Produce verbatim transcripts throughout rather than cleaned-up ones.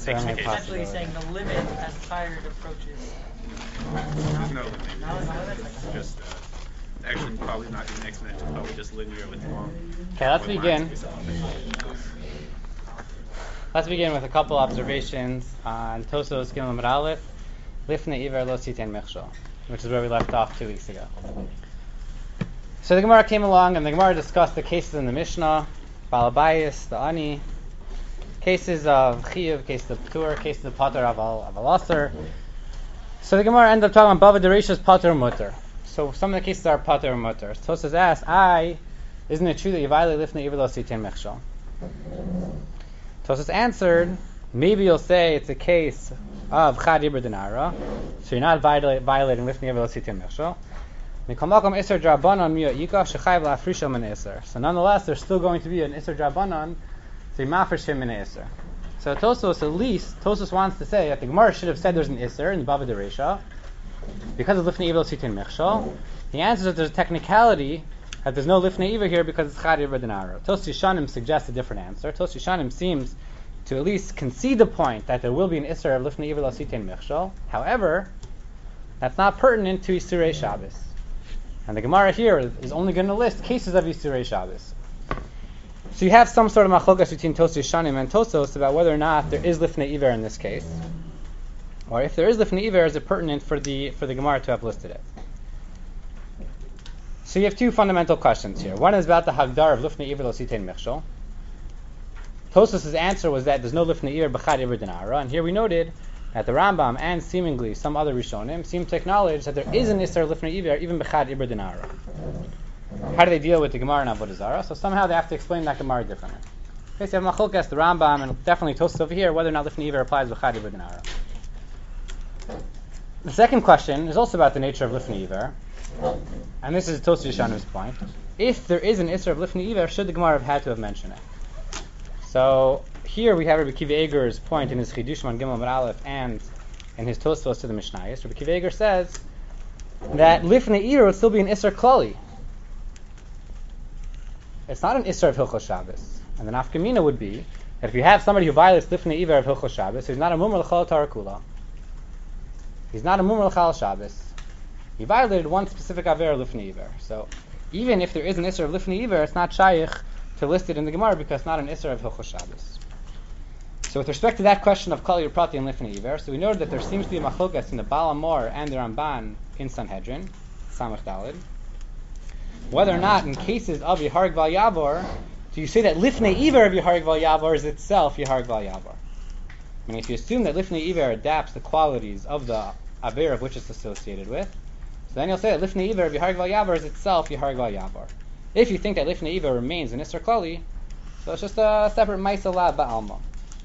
certainly a Essentially possibility. saying the limit as tired approaches. There's no limit. No, no, that's It's just uh, actually probably not even exponential, probably just linear with long. Okay, let's with begin. lines based on things. Let's begin with a couple observations on Tosos Gimel Amud Aleph, Lifnei Iver Lo Sitein Mechshol, which is where we left off two weeks ago. So the Gemara came along and the Gemara discussed the cases in the Mishnah, Balabayas, the Ani, cases of Chiyuv, cases of Ptur, cases of Pater Aval Aval Aser. So the Gemara ended up talking about Bava Dereshas Pater Mutter. So some of the cases are Pater or Mutter. Tosos asked, I, isn't it true that you violate Lifnei Iver Lo Sitein Mechshol? Tosos answered, maybe you'll say it's a case of Chad Iber Dinara, so you're not violate, violating Lifnei Iver Lo Sitein Mechshol. So nonetheless, there's still going to be an Isser Drabanan, so you mafresh him in an Isser. So Tosos, at least, Tosos wants to say that the Gemara should have said there's an Isser in the Bava Deresha, because of Lifnei Iver Lo Sitein Mechshol. He answers that there's a technicality that there's no Lifnei Iver here because it's Chad Iber Dinara. Tosos Yishanim suggests a different answer. Tosos Yishanim seems to at least concede the point that there will be an Isser of Lifnei Iver Lo Sitein Mechshol. However, that's not pertinent to Yisurei Shabbos. And the Gemara here is only going to list cases of Yisurei Shabbos. So you have some sort of machlokas between Tosos Yishanim and Tosos about whether or not there is Lifnei Iver in this case. Or if there is Lifnei Iver, is it pertinent for the for the Gemara to have listed it? So you have two fundamental questions here. One is about the Hagdar of Lifnei Iver Lo Sitein Mechshol. Tosos' answer was that there's no Lifnei Iver B'chad Iber Dinara, and here we noted that the Rambam and seemingly some other Rishonim seem to acknowledge that there is an Isser Lifnei Iver even B'chad Iber Dinara. How do they deal with the Gemara and Avodah Zarah? So somehow they have to explain that Gemara differently. Okay, so you have Machlokes, the Rambam, and definitely Tosos over here, whether or not Lifnei Iver applies B'chad Iber Dinara. The second question is also about the nature of Lifnei Iver, and this is Tosos Yishanim's point. If there is an Isser of Lifnei Iver, should the Gemara have had to have mentioned it? So here we have Rabbi Kiva Eger's point in his Chidushim on Gimel Amud Aleph and in his Tosfos to the Mishnayos. Rabbi Kiva Eger says that Lifnei Iver would still be an Isser Klali. It's not an Isser of Hilchos Shabbos. And the Nafkamina would be that if you have somebody who violates Lifnei Iver of Hilchos Shabbos, he's not a Mumar L'chal Torah Kula. He's not a Mumar L'chal Shabbos. He violated one specific Aver Lifnei Iver. So even if there is an Isser of Lifnei Iver, it's not Shaykh to list it in the Gemara because it's not an Isser of Hilchos Shabbos. So with respect to that question of Kali Prati and Lifnei Iver, so we noted that there seems to be a machlokas in the Baal Amor and the Ramban in Sanhedrin, Samach Dalid, whether or not in cases of Yehareg Val Yavor, do you say that Lifnei Iver of Yehareg Val Yavor is itself Yehareg Val Yavor? I mean, if you assume that Lifnei Iver adapts the qualities of the Aver of which it's associated with, so then you'll say that Lifnei Iver of Yehareg Val Yavor is itself Yehareg Val Yavor. If you think that Lifnei Iver remains an Isser Klali, so it's just a separate Maisa La Ba'alma.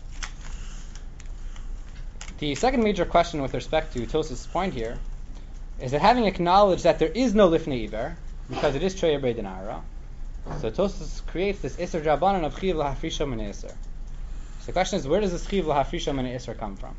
The second major question with respect to Tosos' point here is that having acknowledged that there is no Lifnei Iver, because it is Trei Iber Dinara, so Tosos creates this Isser Drabanan of Chiv L'Hafrisha Min Isser. So the question is, where does this Chiv L'Hafrisha Min Isser come from?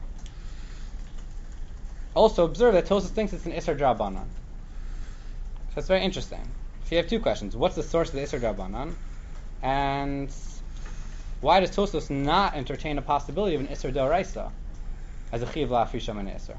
Also observe that Tosos thinks it's an Isser Drabanan. So it's very interesting. So you have two questions. What's the source of the Isser Drabanan? And why does Tosos not entertain a possibility of an Isser D'Oraisa as a Chiv L'Hafrisha Min Isser?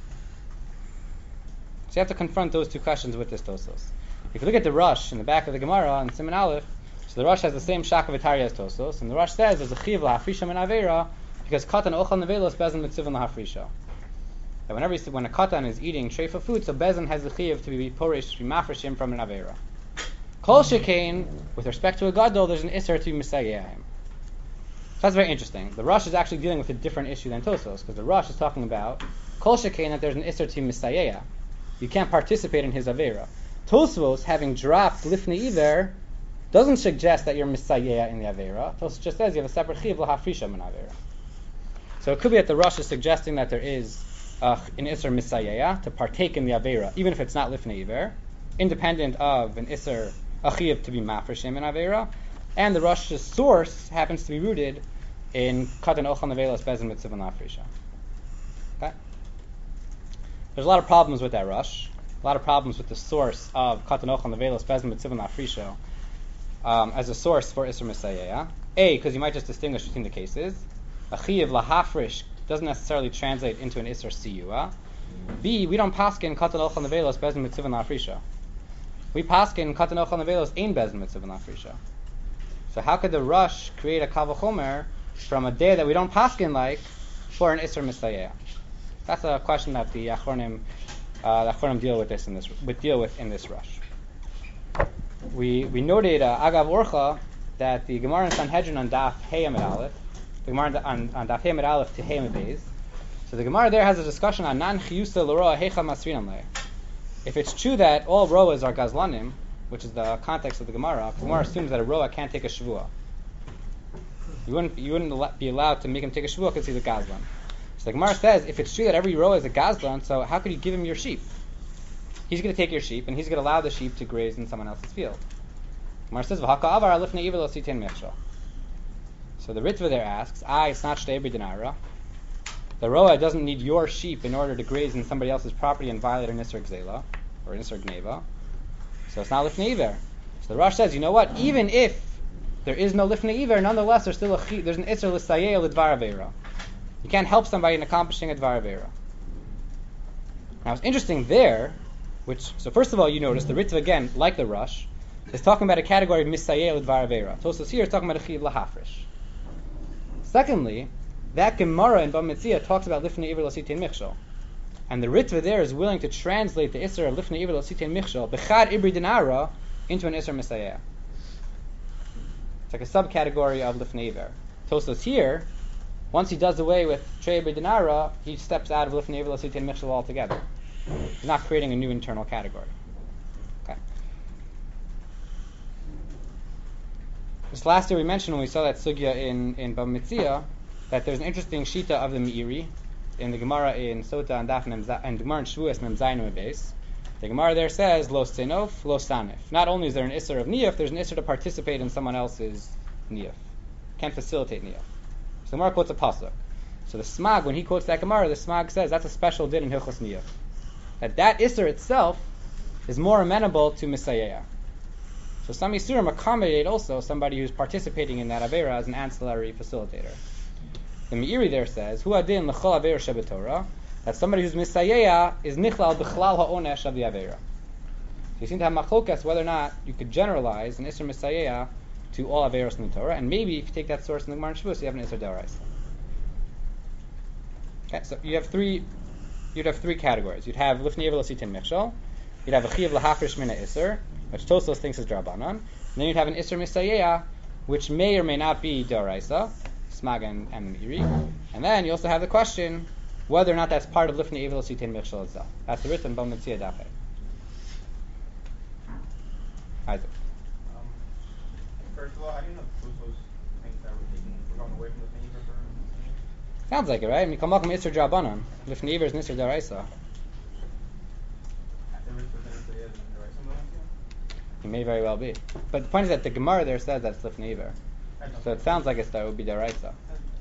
So you have to confront those two questions with this Tosos. If you look at the Rosh in the back of the Gemara on Siman Aleph, so the Rosh has the same Shaka V'Tarya as Tosos, and the Rosh says there's a Chiv L'Hafrisha Min Avera because Katan Ochal Nevelos Bezin Mitzivon L'Hafrisha. That whenever you see, when a Katan is eating treifa food, so Bezin has the Chiv to be Porish, to be Mafreshim from an Avera. Kol Shekain, with respect to a Gadol, there's an Isser to be Misayeh him. So that's very interesting. The Rosh is actually dealing with a different issue than Tosos, because the Rosh is talking about Kol Shekain, that there's an Isser to Misayeh. You can't participate in his Avera. Tosfos, having dropped Lifnei Iver, doesn't suggest that you're Misayeh in the Avera. Tosfos just says you have a separate Chiv L'Hafrisha Min Avera. So it could be that the Rosh is suggesting that there is uh, an Isser Misayeh to partake in the Avera, even if it's not Lifnei Iver, independent of an Isser Achiv to be Mafreshim in Avera, and the Rosh's source happens to be rooted in Katan Ochal Nevelos Bezin Mitzivon L'Hafrisha. Okay? There's a lot of problems with that Rosh. A lot of problems with the source of Katan Ochal Nevelos Bezin Mitzivon L'Hafrisha um, as a source for Isser Misayeh. A, because you might just distinguish between the cases. a chiv lahafrish doesn't necessarily translate into an isser siyua. B, we don't paskin katan ochel nevelos bezin mitzvah lafrisha. We paskin katan ochel nevelos ain bezin mitzvah lafrisha. So how could the rush create a kavachomer from a day that we don't paskin like for an isser misayeh? That's a question that the achronim, uh, the achronim deal with this in this would deal with in this rush. We we noted uh, agav orcha that the Gemara in Sanhedrin on Daf Hey Amid Aleph, the Gemara on, on Daf Hey Amid Aleph to Hey Amid Beis. So the Gemara there has a discussion on nan chiyusa l'roa hecha masrinan le. If it's true that all roas are gazlanim, which is the context of the Gemara, the Gemara assumes that a roa can't take a shvua. You wouldn't you wouldn't be allowed to make him take a shvua because he's a gazlan. So the Gemara says, if it's true that every roa is a gazlan, so how could you give him your sheep? He's going to take your sheep, and he's going to allow the sheep to graze in someone else's field. The Gemara says, "V'haka avar lifnei iver lo sitin mechshel." So the Ritva there asks, "Ah, it's not shtei b'dinara. The roa doesn't need your sheep in order to graze in somebody else's property and violate an isser gzela or an isser gneva. So it's not lifnei iver." So the Rosh says, you know what? Even if there is no lifnei iver, nonetheless there's still a chi, there's an isser l'sayeh l'dvar avera. You can't help somebody in accomplishing a dvar avera. Now it's interesting there, which so first of all you notice the Ritva again, like the Rush, is talking about a category of misayeh l'dvar avera. Tosfos here is talking about a chiv lahafresh. Secondly, that Gemara in Bava Metzia talks about lifnei iver lo sitin michshel, and the Ritva there is willing to translate the isser of lifnei iver lo sitin michshel bechad ibri dinara into an isser misayeh. It's like a subcategory of lifnei iver. Tosfos here, once he does away with trei ibri dinara, he steps out of lifnei iver lo sitin michshel altogether. He's not creating a new internal category. Okay. This last year we mentioned when we saw that sugya in in Bava Metzia that there's an interesting shita of the Meiri in the Gemara in Sota and Daf Mem and the Gemara in Shavuos Mem Zayin Mem Beis. The Gemara there says lo senof lo sanif. Not only is there an isser of niyaf, there's an isser to participate in someone else's niyaf. Can't facilitate niyaf. So the Gemara quotes a pasuk. So the Smag, when he quotes that Gemara, the Smag says that's a special din in Hilchos Niyaf. That that isser itself is more amenable to misayeh. So some isurim accommodate also somebody who's participating in that avera as an ancillary facilitator. The Meiri there says, "Hu adin l'chol avera shebetorah," that somebody who's misayeh is nichlal b'chlal ha'onesh of the avera. So you seem to have machlokas whether or not you could generalize an isser misayeh to all averos in the Torah, and maybe if you take that source in the Gemara and Shavuos, you have an isser d'oraisa. Okay, so you have three. You'd have three categories. You'd have lifnei iver lo sitin michshel. You'd have a chiv lahafresh min ha'isser, which Tosfos thinks is drabanan. And then you'd have an isser misayeh, which may or may not be d'oraisa, Smag and, and the Meiri. And then you also have the question whether or not that's part of lifnei iver lo sitin michshel itself. That's the written Bava Metzia Daf Hey. Isaac. Um, first of all, I didn't know Tosfos thinks that we're taking we're going away from lifnei iver for. Sounds like it, right? I mean, Kamalkum Isser Drabanan. Lifnei Iver is Nisser D'oraisa. It may very well be. But the point is that the Gemara there says that's Lifnei Iver. So it sounds like it's that it would be D'oraisa.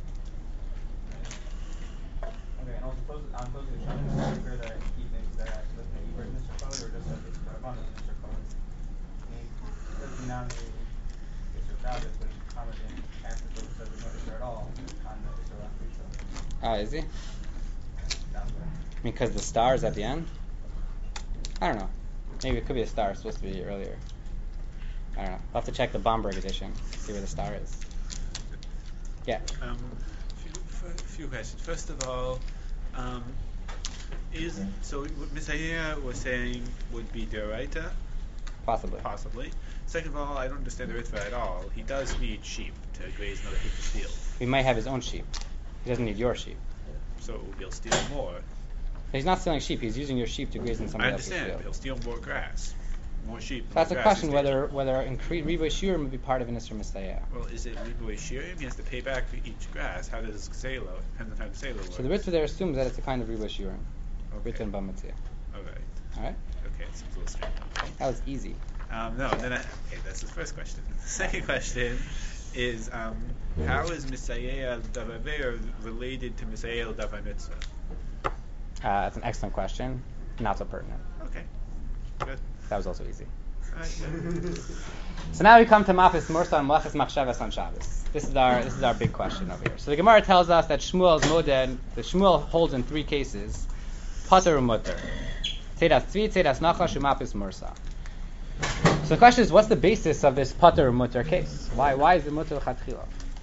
Okay, and also Tosfos, I'm supposed to show the speaker that he thinks that lifnei Iver is Nisser Colored or just that it's Drabanan is Nisser Colored. He doesn't now need Isser Shabbos, but he's commenting after Tosfos says there's no Isser at all on the Isser Lafrisha. Ah, is he? Because the star is at the end? I don't know. Maybe it could be a star. It's supposed to be earlier. I don't know. I'll have to check the Bomberg edition, see where the star is. Yeah. Um, few, f- few questions. First of all, um, is so what Misayeh was saying would be D'oraita? Possibly. Possibly. Second of all, I don't understand the Ritva at all. He does need sheep to graze another people's field. He might have his own sheep. He doesn't need your sheep. So he'll steal more. He's not stealing sheep. He's using your sheep to graze in I somebody else's understand. field. He'll steal more grass. More sheep. So that's more a grass question is whether taken. whether incre- Riboy Shurim would be part of an Isser Misayeh. Well, is it Riboy Shirim? He has to pay back for each grass. How does Kselo? Depends on how Kselo works. So the Ritva there assumes that it's a kind of Riboy Shurim. Okay. Written in Bava Metzia. All right. All right? Okay, it seems a little strange. That was easy. Um, no, then I, okay, that's the first question. The second question is um, how is Misayeh Davaver related to Misayeh Davar Mitzvah? Uh, that's an excellent question. Not so pertinent. Okay, good. That was also easy. So now we come to Mafis Mursa and Melechas Machshavas on Shabbos. This is our this is our big question over here. So the Gemara tells us that Shmuel's moded, the Shmuel holds in three cases, Pater u'Mutter, Tzedas Tzvi, Tzedas Nachash, u'Mafis Mursa. So the question is, what's the basis of this Pater u'Mutter case? Why why is it Mutter L'Chatchila?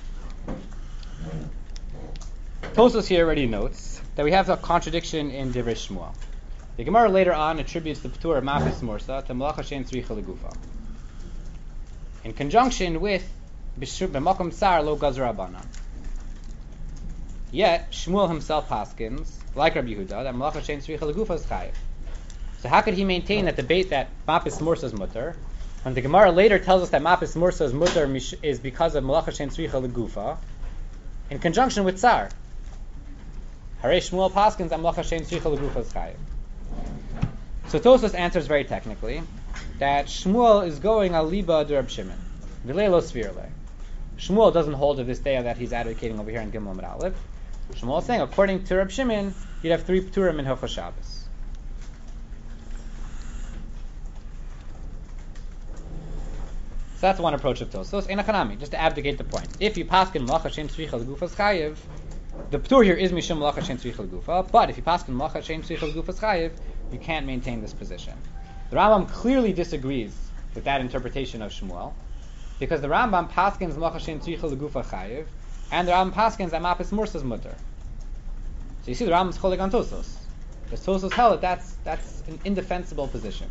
Tosfos here already notes that we have a contradiction in Divrei Shmuel. The Gemara later on attributes the Patur of Mafis Mursa to Malacha Shein Tzricha L'Gufa, in conjunction with B'Makom Tsar Lo Gazra Abanan. Yet Shmuel himself paskins, like Rabbi Yehuda, that Malacha Shein Tzricha L'Gufa is chayiv. So how could he maintain that debate that Mafis Mursa is mutter, when the Gemara later tells us that Mafis Mursa is mutter is because of Malacha Shein Tzricha L'Gufa, in conjunction with Tsar? Harei Shmuel paskins that Malacha Shein Tzricha L'Gufa is chayiv. So Tosfos answers very technically that Shmuel is going al liba de Reb Shimon. V'lei lo svirle. Shmuel doesn't hold of this day that he's advocating over here in Gimel Amud Aleph. Shmuel is saying, according to Reb Shimon, you'd have three Pturim in Hilchos Shabbos. So that's one approach of Tosfos. Ein Achanami, just to abdicate the point. If you paskin Malacha Shein Tzricha L'Gufa chayiv, the Ptur here is Mishum Malacha Shein Tzricha L'Gufa, but if you paskin Malacha Shein Tzricha L'Gufa chayiv, you can't maintain this position. The Rambam clearly disagrees with that interpretation of Shmuel, because the Rambam paskins Malacha Shein Tzricha L'Gufa chayiv, and the Rambam paskins that Mafis Mursa is mutter. So you see, the Rambam's cholik on Tosfos. The Tosfos held that that's that's an indefensible position.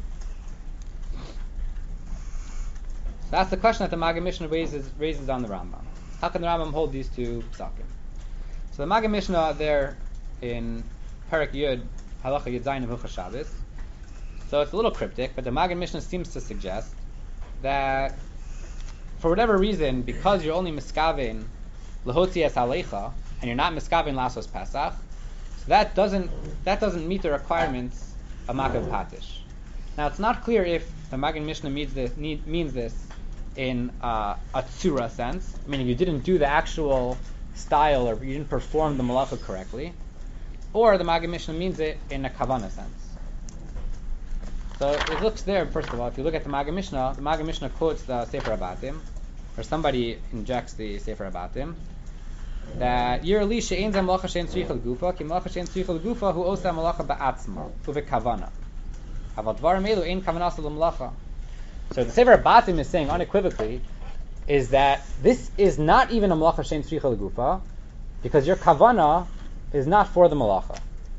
So that's the question that the Maggid Mishnah raises raises on the Rambam. How can the Rambam hold these two psakim? So the Maggid Mishnah there in Perek Yud, Halacha Yud Zayin of Hilchos Shabbos. So it's a little cryptic, but the Maggid Mishnah seems to suggest that for whatever reason, because you're only miskavein lahotzi es alecha, and you're not miskavein lasos pesach, so that doesn't that doesn't meet the requirements of makav patish. Now it's not clear if the Maggid Mishnah means this, need, means this in uh, a tzura sense, meaning you didn't do the actual style or you didn't perform the malacha correctly, or the Maggid Mishnah means it in a kavanah sense. So it looks there, first of all, if you look at the Maggid Mishnah, the Maggid Mishnah quotes the Sefer Abatim, or somebody injects the Sefer Abatim, that Yer li she'ein zeh malacha she'en tzricha l'gufa, ki malacha she'en tzricha l'gufa hu osa malacha ba'atzma, hu v'kavana. Aval dvarim elu ein kavanasa l'malacha. So the Sefer Abatim is saying unequivocally is that this is not even a malacha she'en tzricha l'gufa, because your kavana is not for the malacha.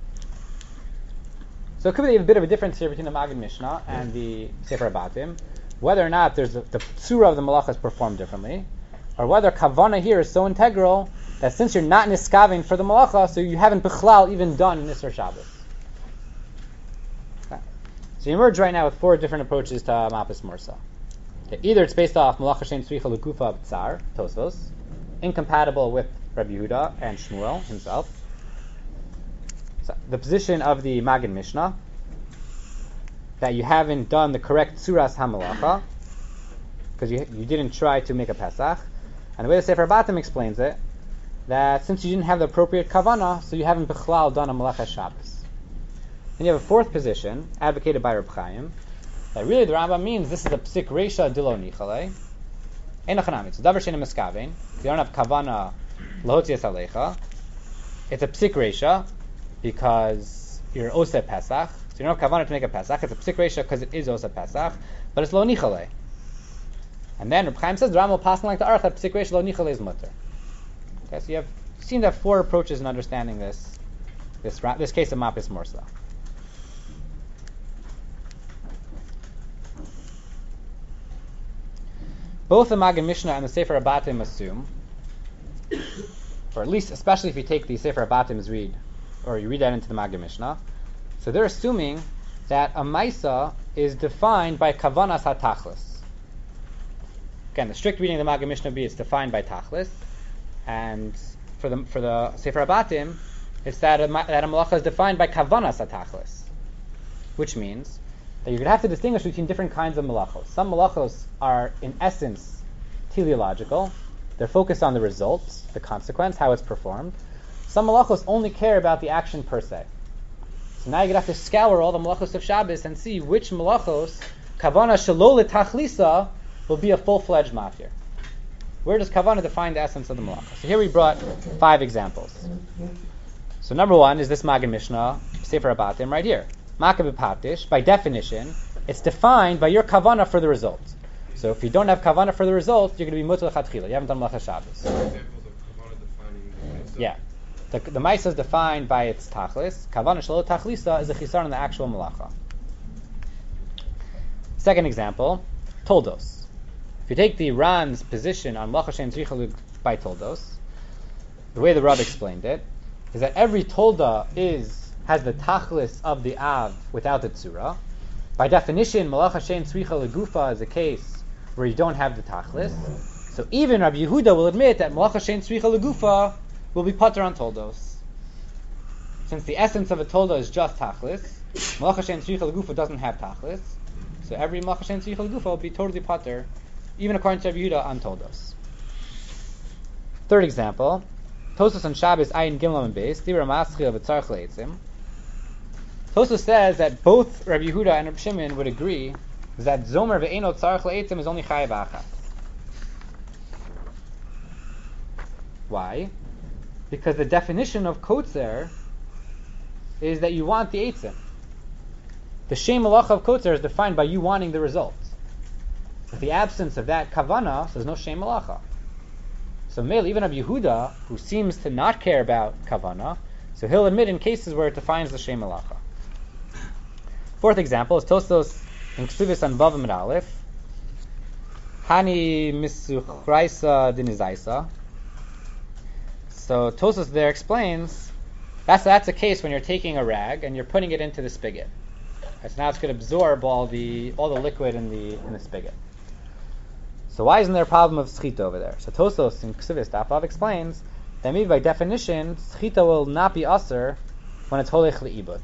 So it could be a bit of a difference here between the Maggid Mishnah and the Sefer Abatim, whether or not there's a, the surah of the malacha is performed differently, or whether kavana here is so integral that since you're not niskaving for the malacha, so you haven't bichlal even done Nisr Shabbos. Okay. So you emerge right now with four different approaches to Mafis Mursa. Okay. Either it's based off Malacha Shein Tzricha L'Gufa B'Tzar, Tosfos, incompatible with Rabbi Yehuda and Shmuel himself. So the position of the Maggid Mishnah, that you haven't done the correct Tzuras HaMalacha, because you you didn't try to make a Pesach. And the way the Sefer Abatim explains it, that since you didn't have the appropriate Kavanah, so you haven't Bichlal done a Malacha Shabbos. Then you have a fourth position, advocated by Reb Chaim, that really the Rambam means this is a Psik Reisha Dilo Nichale, Ein Achanami, it's a Davar Shein Meskavein, if you don't have Kavanah Lahotzi Es Alecha, it's a Psik Reisha, because you're Oseh Pesach, so you don't have Kavanah to make a Pesach. It's a Psik Reisha because it is Oseh Pesach, but it's Lo Nichale. And then Reb Chaim says the Rambam will pass like the Arch that Psik Reisha Lo Nichale is mutter. Okay, so you have you seem to have four approaches in understanding this this this case of Mafis Mursa. Both the Maggid Mishnah and the Sefer Abatim assume, or at least especially if you take the Sefer Abatim's read, or you read that into the Maggid Mishnah, so they're assuming that a Maisa is defined by Kavanas HaTachlis. Again, the strict reading of the Maggid Mishnah be it's defined by Tachlis, and for the for the Sefer Abatim, it's that a, that a malacha is defined by Kavanas HaTachlis, which means that you're going to have to distinguish between different kinds of malachos. Some malachos are, in essence, teleological. They're focused on the results, the consequence, how it's performed. Some malachos only care about the action per se. So now you're going to have to scour all the malachos of Shabbos and see which malachos kavana shelo letachlisa will be a full-fledged matir. Where does kavana define the essence of the malacha? So here we brought five examples. So number one is this Magen Mishnah, Sefer Abatim, right here. Makah b'patish, by definition, it's defined by your kavana for the result. So if you don't have kavana for the result, you're going to be mutal chatchila. You haven't done malacha Shabbos. Examples of kavana defining the Yeah. The, the Maisa is defined by its tachlis. Kavana shelo tachlisa is a chisar in the actual malacha. Second example, toldos. If you take the Ran's position on malacha shein tzricha by toldos, the way the Rav explained it is that every tolda is has the tachlis of the av without the tzura. By definition, malacha shein tzricha legufa is a case where you don't have the tachlis. So even Rabbi Yehuda will admit that malacha shein tzricha legufa will be pater on toldos. Since the essence of a tolda is just tachlis, malacha shein tzricha legufa doesn't have tachlis, so every malacha shein tzricha legufa will be totally pater, even according to Rabbi Yehuda, on toldos. Third example, Tosfos on Shabbos Ayin Gimel and Beis Dibra Maschil v'Tzarch Leitzim. Tosfos says that both Rabbi Yehuda and Rabbi Shimon would agree that Zomer ve'eno Tzarch Leitzim is only Chayav Achat. Why? Because the definition of kotzer is that you want the eitzim. The shem malacha of kotzer is defined by you wanting the result. With the absence of that kavana, there's no shem malacha. So Meil, even Rabbi Yehuda, who seems to not care about kavana, so he'll admit in cases where it defines the shem malacha. Fourth example is Tosfos in Ksivis on Vav Amud Aleph. Hani misuchraisa dinizaisa. So Tosfos there explains that's that's a case when you're taking a rag and you're putting it into the spigot. Right, so now it's going to absorb all the all the liquid in the in the spigot. So why isn't there a problem of schita over there? So Tosfos in Ksivis Daf Vav explains that maybe by definition schita will not be aser when it's holech leibud.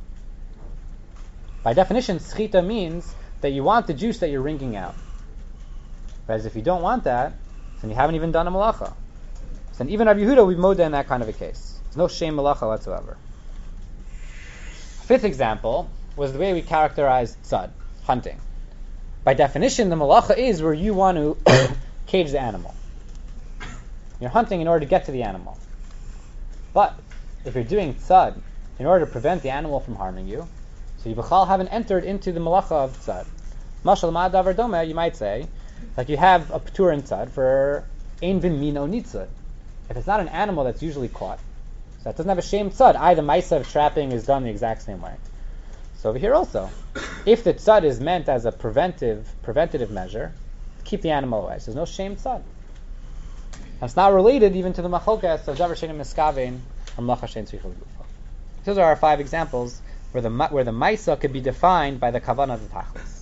By definition, schita means that you want the juice that you're wringing out. Whereas if you don't want that, then you haven't even done a malacha. So even Rabbi Yehuda will be moda in that kind of a case. There's no shame malacha whatsoever. Fifth example was the way we characterized tzad, hunting. By definition, the malacha is where you want to cage the animal. You're hunting in order to get to the animal. But if you're doing tzad in order to prevent the animal from harming you, so you b'chal haven't entered into the malacha of tzad. Mashal ma davar domeh, you might say, like you have a patur in tzad for ein v'mino nitzad. If it's not an animal that's usually caught, so that doesn't have a shame tzad. I, the ma'isa of trapping is done the exact same way. So over here also, if the tzad is meant as a preventive preventative measure, keep the animal away. So there's no shame tzad. That's not related even to the macholkas of davar shein miskavein or malacha shein tzricha legufa. Those are our five examples where the where the ma'isa could be defined by the kavanah of the tachlis.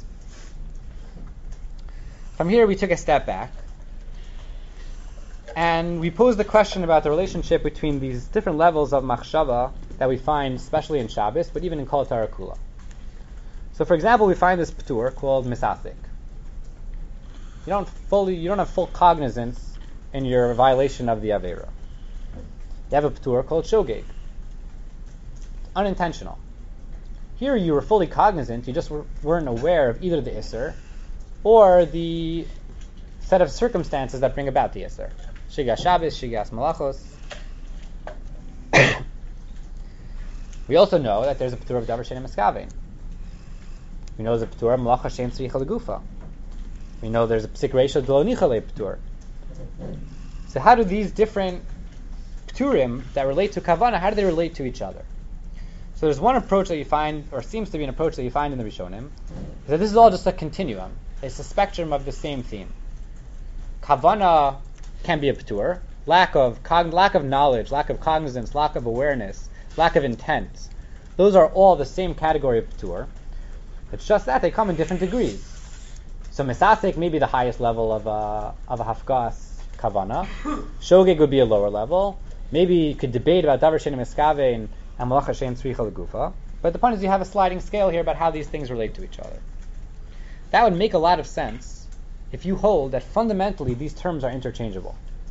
From here we took a step back and we posed the question about the relationship between these different levels of machshava that we find especially in Shabbos, but even in Kol Torah Kula. So for example, we find this patur called misasik. You don't fully, you don't have full cognizance in your violation of the Aveira. You have a patur called shogeg. Unintentional. Here you were fully cognizant, you just were, weren't aware of either the Isser or the set of circumstances that bring about the Isser. Shigas Shabbos, Shigas Malachos. We also know that there's a patur of davar shein miskavein. We know there's a patur of malacha shein tzricha legufa. We know there's a psik reisha d'lo nicha le patur. So how do these different paturim that relate to kavana, how do they relate to each other? So there's one approach that you find, or seems to be an approach that you find in the Rishonim, is that this is all just a continuum. It's a spectrum of the same theme. Kavana can be a patur. Lack of cog- lack of knowledge, lack of cognizance, lack of awareness, lack of intent. Those are all the same category of patur. It's just that they come in different degrees. So misasik may be the highest level of a of a hafkas kavana. Shogeg would be a lower level. Maybe you could debate about davar shein miskavein and malacha shein tzricha legufa. But the point is you have a sliding scale here about how these things relate to each other. That would make a lot of sense if you hold that fundamentally these terms are interchangeable.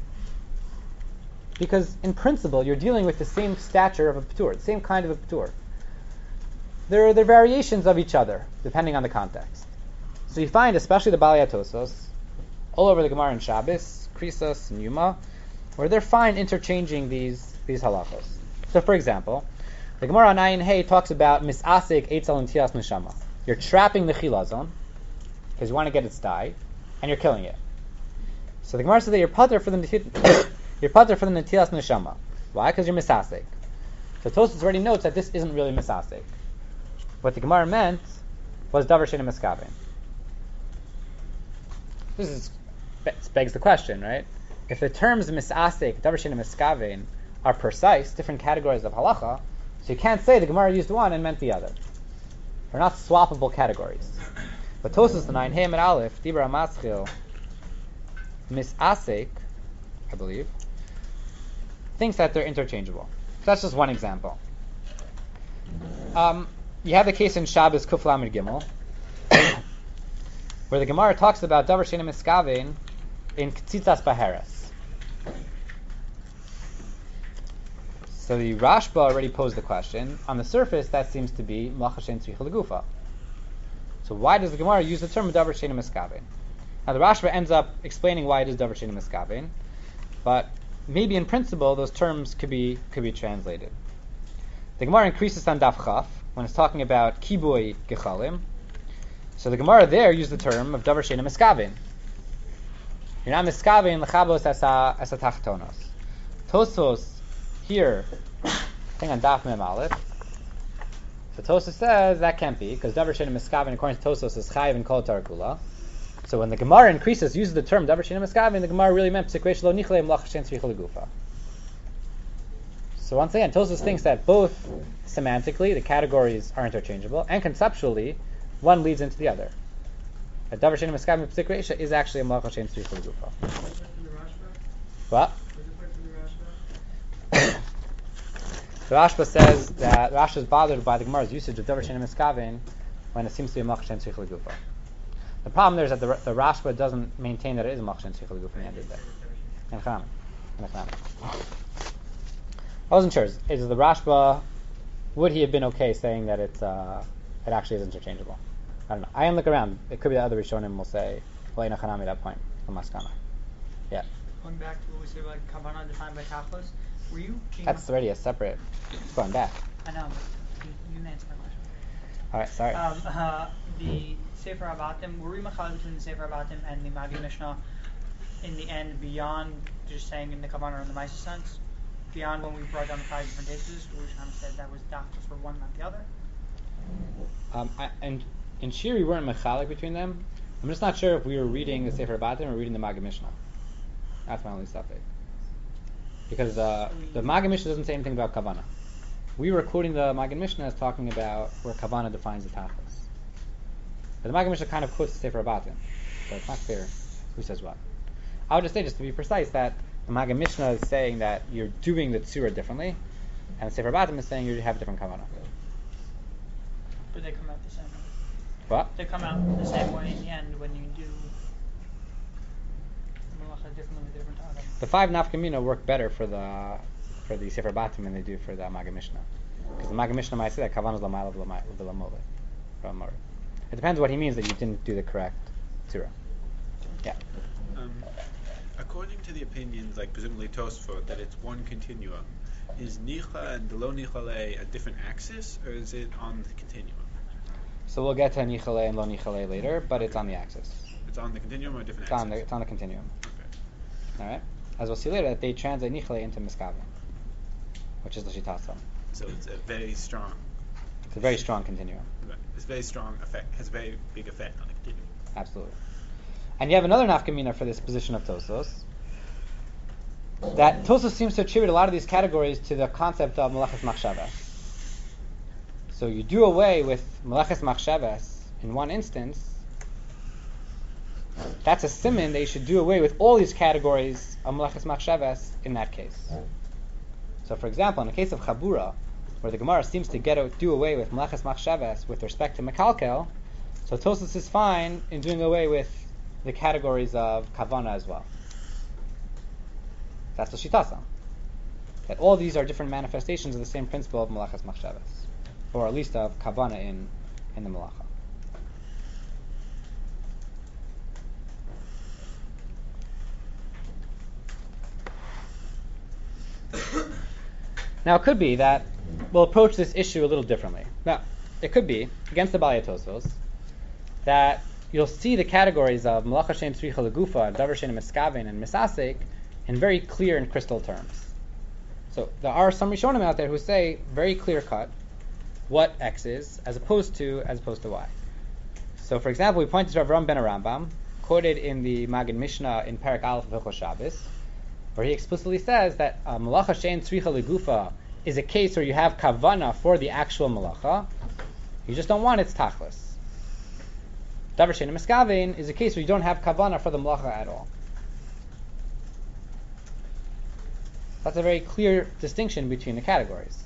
Because in principle you're dealing with the same stature of a patur, the same kind of a patur. There are, there are variations of each other depending on the context. So you find, especially the Balei Tosos, all over the Gemara and Shabbos, Krisos and Yuma, where they're fine interchanging these these halachos. So, for example, the Gemara on Ayin Hey talks about misasik eitzel and tias neshama. You're trapping the chilazon because you want to get its dye, and you're killing it. So the Gemara says that you're pater for the neti- you're pater for the netilas neshama. Why? Because you're misasik. So Tosfos already notes that this isn't really misasik. What the Gemara meant was davar she'eino miskaven. This is, begs the question, right? If the terms misasik, davar she'eino miskaven are precise, different categories of halacha, so you can't say the Gemara used one and meant the other. They're not swappable categories. But Tosfos the nine Hey and Aleph Dibra Maschil misasik, I believe, thinks that they're interchangeable. So that's just one example. Um, you have the case in Shabbos Kuf Lamed Gimel, where the Gemara talks about davar she'eino miskaven in Ketzitzas Baheres. So the Rashba already posed the question. On the surface, that seems to be Malacha she'ein tzricha legufa. So why does the Gemara use the term davar she'eino miskaven? Now the Rashba ends up explaining why it is davar she'eino miskaven, but maybe in principle those terms could be could be translated. The Gemara increases on Daf Chaf when it's talking about kibui gechalim. So the Gemara there used the term of davar she'eino miskaven. You're not miskaven lechabos asa asa tachtonos. Tosfos here, I think on Daf Mem Aleph. So Tosfos says that can't be because davar she'eino miskaven according to Tosfos is chayiv and kol tarakula. So when the Gemara increases uses the term davar she'eino miskaven, the Gemara really meant psikreish lo nichle malacha she'ein tzricha legufa. So once again, Tosfos thinks that both semantically the categories are interchangeable, and conceptually one leads into the other. That davar she'eino miskaven psikreish is actually a malacha she'ein tzricha legufa. What? The Rashba says that Rashi is bothered by the Gemara's usage of davar she'eino miskaven when it seems to be a malacha she'ein tzricha legufa. The problem there is that the, the Rashba doesn't maintain that it is a malacha she'ein tzricha legufa in the end of the day. And Chanami. And Chanami. I wasn't sure. Is, is the Rashba, would he have been okay saying that it's uh, it actually is interchangeable? I don't know. I am look around. It could be the other Rishonim will say, well, in Chanami at that point, from Maskana. Yeah. Going back to what we said about Kavanah defined by Tachlos, were you... That's already a separate... It's going back. I know, but you, you didn't answer my question. Alright, sorry. Um, uh, the Sefer Abatim, were we machal between the Sefer Abatim and the Magi Mishnah in the end beyond just saying in the Kavanah or in the Maisa sense? Beyond when we brought down the five different cases, we kind of said that was Tachlos for one, not the other? Um, I, and in Shir we weren't mechalik between them. I'm just not sure if we were reading the Sefer Abatim or reading the Magi Mishnah. That's my only suffix. Because uh, the Magen Mishnah doesn't say anything about Kavanah. We were quoting the Magen Mishnah as talking about where Kavanah defines the Tachlis. But the Magen Mishnah kind of quotes the Sefer Abatim, so it's not clear who says what. I would just say, just to be precise, that the Magen Mishnah is saying that you're doing the Tzura differently, and the Sefer Abatim is saying you have different Kavanah. But they come out the same way. What? They come out the same way in the end when you do Malacha differently with different items. The five nafkamina work better for the for the Sefer Batim than they do for the Magen Mishnah, because the Magen Mishnah might say that kavanah is l'mayla v'lamole. It depends what he means that you didn't do the correct tzura. Yeah. Um, according to the opinions, like presumably Tosfot, that it's one continuum, is nicha and lo nichale a different axis, or is it on the continuum? So we'll get to nichale and lo nichale later, but it's on the axis. It's on the continuum or a different It's axis? on the it's on the continuum. Okay. All right. As we'll see later, that they translate nichale into miskaven, which is the shitasam. So it's a very strong. It's a very strong continuum. Right. It's very strong effect. Has a very big effect on the continuum. Absolutely. And you have another nafkamina for this position of Tosfos. That Tosfos seems to attribute a lot of these categories to the concept of meleches machshavas. So you do away with meleches machshavas in one instance. That's a siman that you should do away with all these categories of meleches machshavas in that case. So, for example, in the case of Chabura, where the Gemara seems to get a, do away with meleches machshavas with respect to mekalkel, so Tosfos is fine in doing away with the categories of kavana as well. That's the shitasam. That all these are different manifestations of the same principle of meleches machshavas, or at least of kavana in in the melacha. Now, it could be that we'll approach this issue a little differently. Now, it could be, against the Balei Tosfos, that you'll see the categories of Malacha Shem Tzricha Legufa, Davar Shein Miskaven, and Misasek in very clear and crystal terms. So there are some Rishonim out there who say very clear cut what X is as opposed to as opposed to Y. So, for example, we pointed to Rav Ram ben Rambam, quoted in the Magid Mishnah in Parak Aleph of Hilchos Shabbos, where he explicitly says that uh, Malacha Shein Tzricha Legufa is a case where you have kavana for the actual malacha, you just don't want its tachlis. Davar Shein Miskaven is a case where you don't have kavana for the malacha at all. That's a very clear distinction between the categories.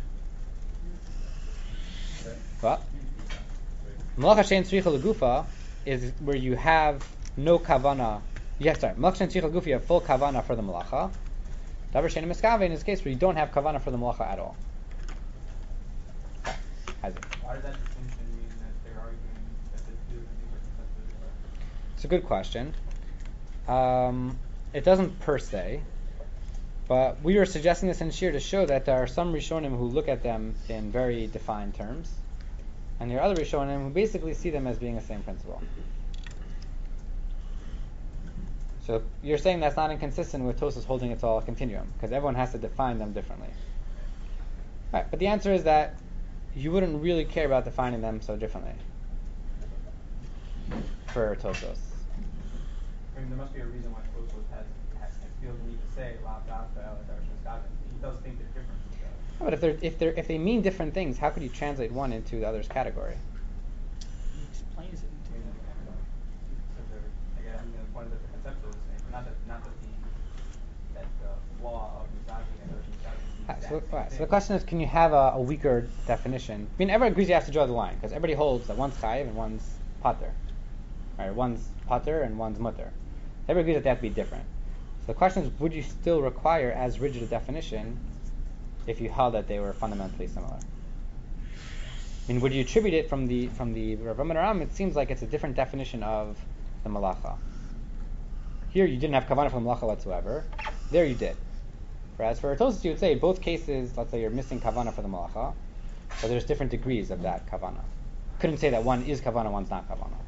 What? Malacha Shein Tzricha Legufa is where you have no kavana. Yes, sorry. Malacha Shein Tzricha Legufa, you have full kavana for the malacha. Davar Shein Miskaven is a case where you don't have kavana for the malacha at all. Okay. Why does that distinction mean that they're arguing that the two and these are conceptually? It's a good question. Um, it doesn't per se. But we were suggesting this in Shir to show that there are some Rishonim who look at them in very defined terms, and there are other Rishonim who basically see them as being the same principle. So you're saying that's not inconsistent with Tosfos holding it's all a continuum, because everyone has to define them differently. Right, but the answer is that you wouldn't really care about defining them so differently for Tosfos. I mean, there must be a reason why Tosfos has, has feels the need to say Lav Dafka or Davar Shein Miskaven. He does think they're different. So. But if they're if they if they mean different things, how could you translate one into the other's category? He explains it into the So they're, again, I'm going to point out that the conceptual is the same, not that not that the that the flaw of Mizaki and Davar Shein Miskaven. Right, so, right, so the question is, can you have a, a weaker definition? I mean, everyone agrees you have to draw the line, because everybody holds that one's chayiv and one's pater. Right, one's pater and one's mutter. Everybody agrees that they have to be different. So the question is, would you still require as rigid a definition if you held that they were fundamentally similar? I mean, would you attribute it from the from the Rav Ram ben Aram? It seems like it's a different definition of the malacha. Here you didn't have kavanah for the malacha whatsoever. There you did. Whereas for Tosfos you would say in both cases, let's say you're missing kavanah for the malacha, but there's different degrees of that kavanah. Couldn't say that one is kavanah, one's not kavanah.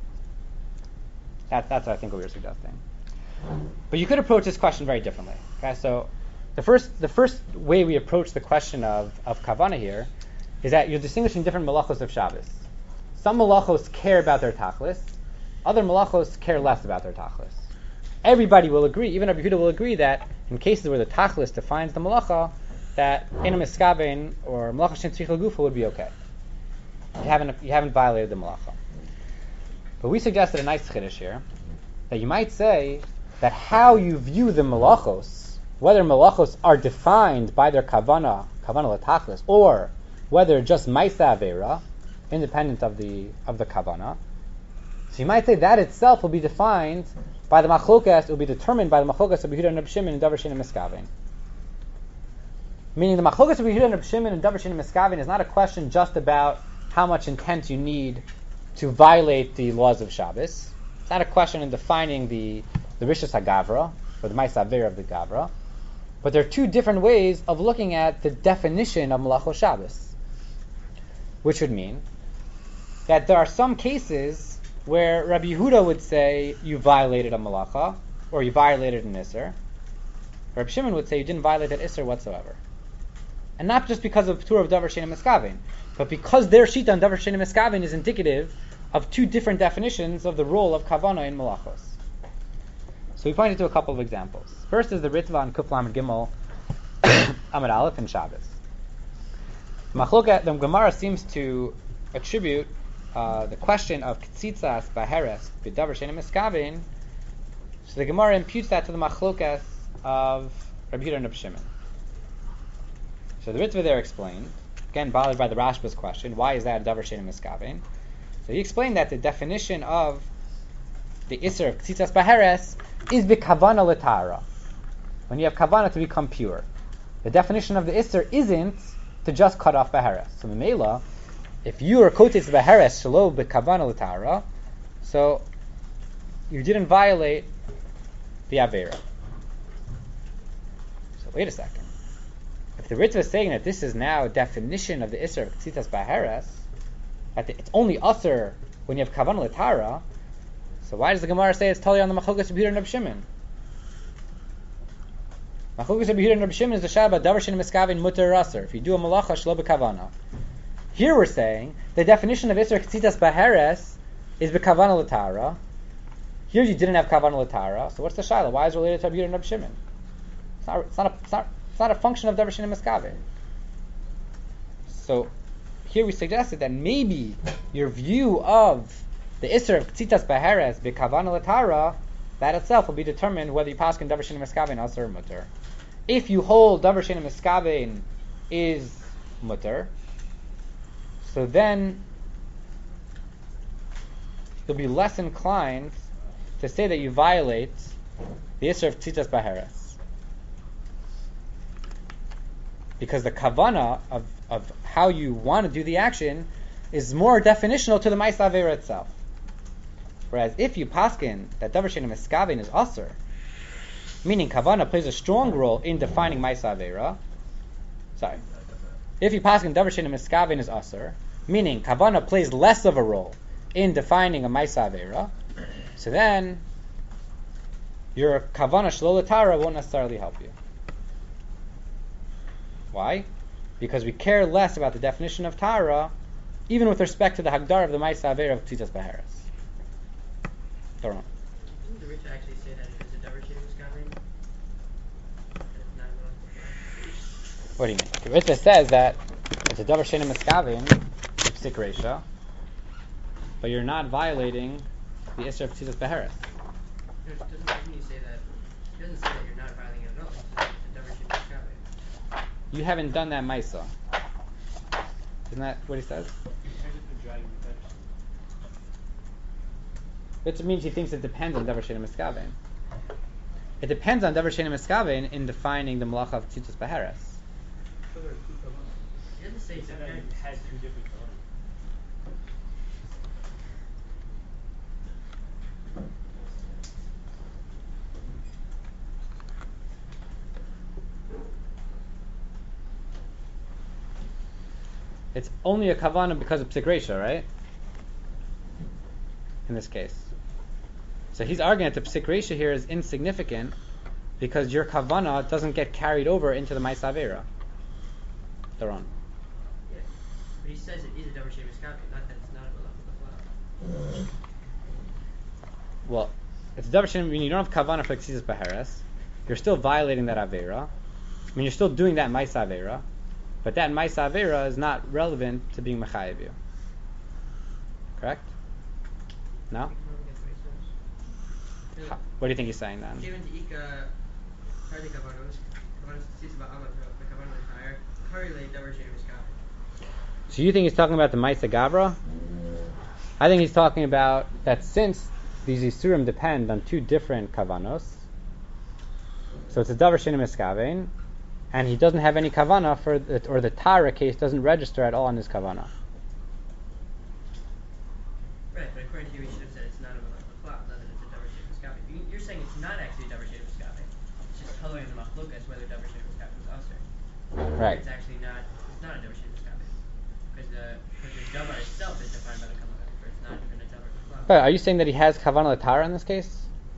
That, that's I think what we were suggesting. But you could approach this question very differently. Okay, so the first the first way we approach the question of, of kavanah here is that you're distinguishing different malachos of Shabbos. Some malachos care about their tachlis, other malachos care less about their tachlis. Everybody will agree, even Rabbi Yehuda will agree that in cases where the tachlis defines the malacha, that Eina Miskaven or Malacha Shein Tzricha Legufa would be okay. You haven't you haven't violated the malacha. But we suggested a nice chiddush here, that you might say that how you view the malachos, whether malachos are defined by their kavana, kavana l'tachlis, or whether just ma'isa avera, independent of the of the kavana. So you might say that itself will be defined by the machlokas, it will be determined by the machlokas of Yehuda and Reb Shimon and Davar Shein Miskaven. Meaning the machlokas of Yehuda and Reb Shimon and Davar Shein Miskaven is not a question just about how much intent you need to violate the laws of Shabbos. It's not a question in defining the the Rishus HaGavra, or the Ma'isa Avera of the Gavra. But there are two different ways of looking at the definition of Malachos Shabbos. Which would mean that there are some cases where Rabbi Yehuda would say you violated a Malacha, or you violated an Isser. Rabbi Shimon would say you didn't violate that Isser whatsoever. And not just because of Torah of Davar Shein Miskaven, but because their Shita on Davar Shein Miskaven is indicative of two different definitions of the role of Kavanah in Malachos. So we pointed to a couple of examples. First is the Ritva on Kuf Lamed Gimel Amud Aleph and Shabbos. Machloket, the Gemara seems to attribute uh, the question of Ktzitzas Baheres B'Davar Shein Miskaven. So the Gemara imputes that to the Machloket of Rabbi Yehuda and Reb Shimon. So the Ritva there explained, again bothered by the Rashba's question, why is that Davar Shein Miskaven? So he explained that the definition of the Isser of Ktzitzas Baheres is b'kavana l'tara, when you have kavana to become pure. The definition of the Isser isn't to just cut off Baheres. So Mimela, if you are kotes Baheres shelo b'kavana l'tara, so you didn't violate the Avera. So wait a second. If if the Ritva is saying that this is now a definition of the Isser of Ktzitas Baheres, that the, it's only Usser when you have Kavanah L'Tara, so why does the Gemara say it's totally on the Machlokas Rabbi Yehuda and Rabbi Shimon? Machlokas Rabbi Yehuda and Rabbi Shimon is the Shabbat Davar Shein Miskavin Mutter Usser. If you do a Malacha Shlo B'Kavana. Here we're saying the definition of Isser Ktzitas Baheres is B'Kavanah L'Tara. Here you didn't have Kavanah L'Tara, so what's the Shaila? Why is it related to Rabbi Yehuda and Rabbi Shimon? It's not, it's not, a, it's not, it's not a function of Davar Shein Miskavin. So here we suggested that maybe your view of the Isser of Ktzitas Baheres B'Kavanah L'Tara, that itself will be determined whether you pass in Davar Shein Miskavin Asur or Mutter. If you hold Davar Shein Miskavin is Mutter, so then you'll be less inclined to say that you violate the Isser of Ktzitas Baheres. Because the Kavanah of, of how you want to do the action is more definitional to the Ma'aseh Avera itself. Whereas if you paskin that Davar Shein Miskavin is Asur, meaning Kavanah plays a strong role in defining Ma'aseh Avera, sorry, if you paskin Davar Shein Miskavin is Asur, meaning Kavanah plays less of a role in defining a Ma'aseh Avera, so then your Kavanah Shlo L'Tara won't necessarily help you. Why? Because we care less about the definition of Tara, even with respect to the Hagdar of the Ma'aseh Avera of Ktzitas Baheres. Don't know. Didn't the Richa actually say that it is a Davar Shein Miskavin? What do you mean? The Richa says that it's a Davar Shein Miskavin, Psik Reisha, but you're not violating the Isser of Ktzitas Baheres. Doesn't, doesn't he say that? He doesn't say that you're not violating it at all. He says it's a Davar Shein Miskavin. You haven't done that Maisa. Isn't that what he says? Which means he thinks it depends on Davar Shein Miskavin. It depends on Davar Shein Miskavin in defining the Malacha of Ktzitas Baheres. He doesn't say He said that it has two different colors. It's only a Kavanah because of Psik Reisha, right? In this case. So he's arguing that the Psik Reisha here is insignificant because your Kavanah doesn't get carried over into the Ma'aseh Avera. They're on. Yeah. But he says it is a Davar Shein Miskavin, not that it's not a Malacha B'Chlal. Well, it's a Davar Shein, when you don't have Kavanah for Ktzitas Baheres, you're still violating that Avera. I mean, you're still doing that Ma'aseh Avera, but that Ma'aseh Avera is not relevant to being Mechayev you. Correct? No? Yeah. How- What do you think he's saying then? Given to Ika, Kardi Kavanos, Kavanos Tzitz Ba'amat, the Kavanah L'Tayr, Kari Le Davar Shein Miskavin. So you think he's talking about the Ma'aseh Gavra? I think he's talking about that since these Yisurim depend on two different Kavanos, so it's a Davar Shein Miskavin, and he doesn't have any Kavanah for the, or the Tara case doesn't register at all in his Kavanah. Right, but according to you, we should have said it's not a Malacha B'Chlal, not that it's a Davar Shein Miskavin. You- You're saying it's not actually a Davar Shein Miskavin. It's just coloring the Machlokas whether Davar Shein Miskavin is Asur. Right. It's actually not. It's not a Davar Shein Miskavin because the because the Davar itself is defined by the Kavanah, but it's not even a Davar B'Chlal. But are you saying that he has Kavanah Tara in this case?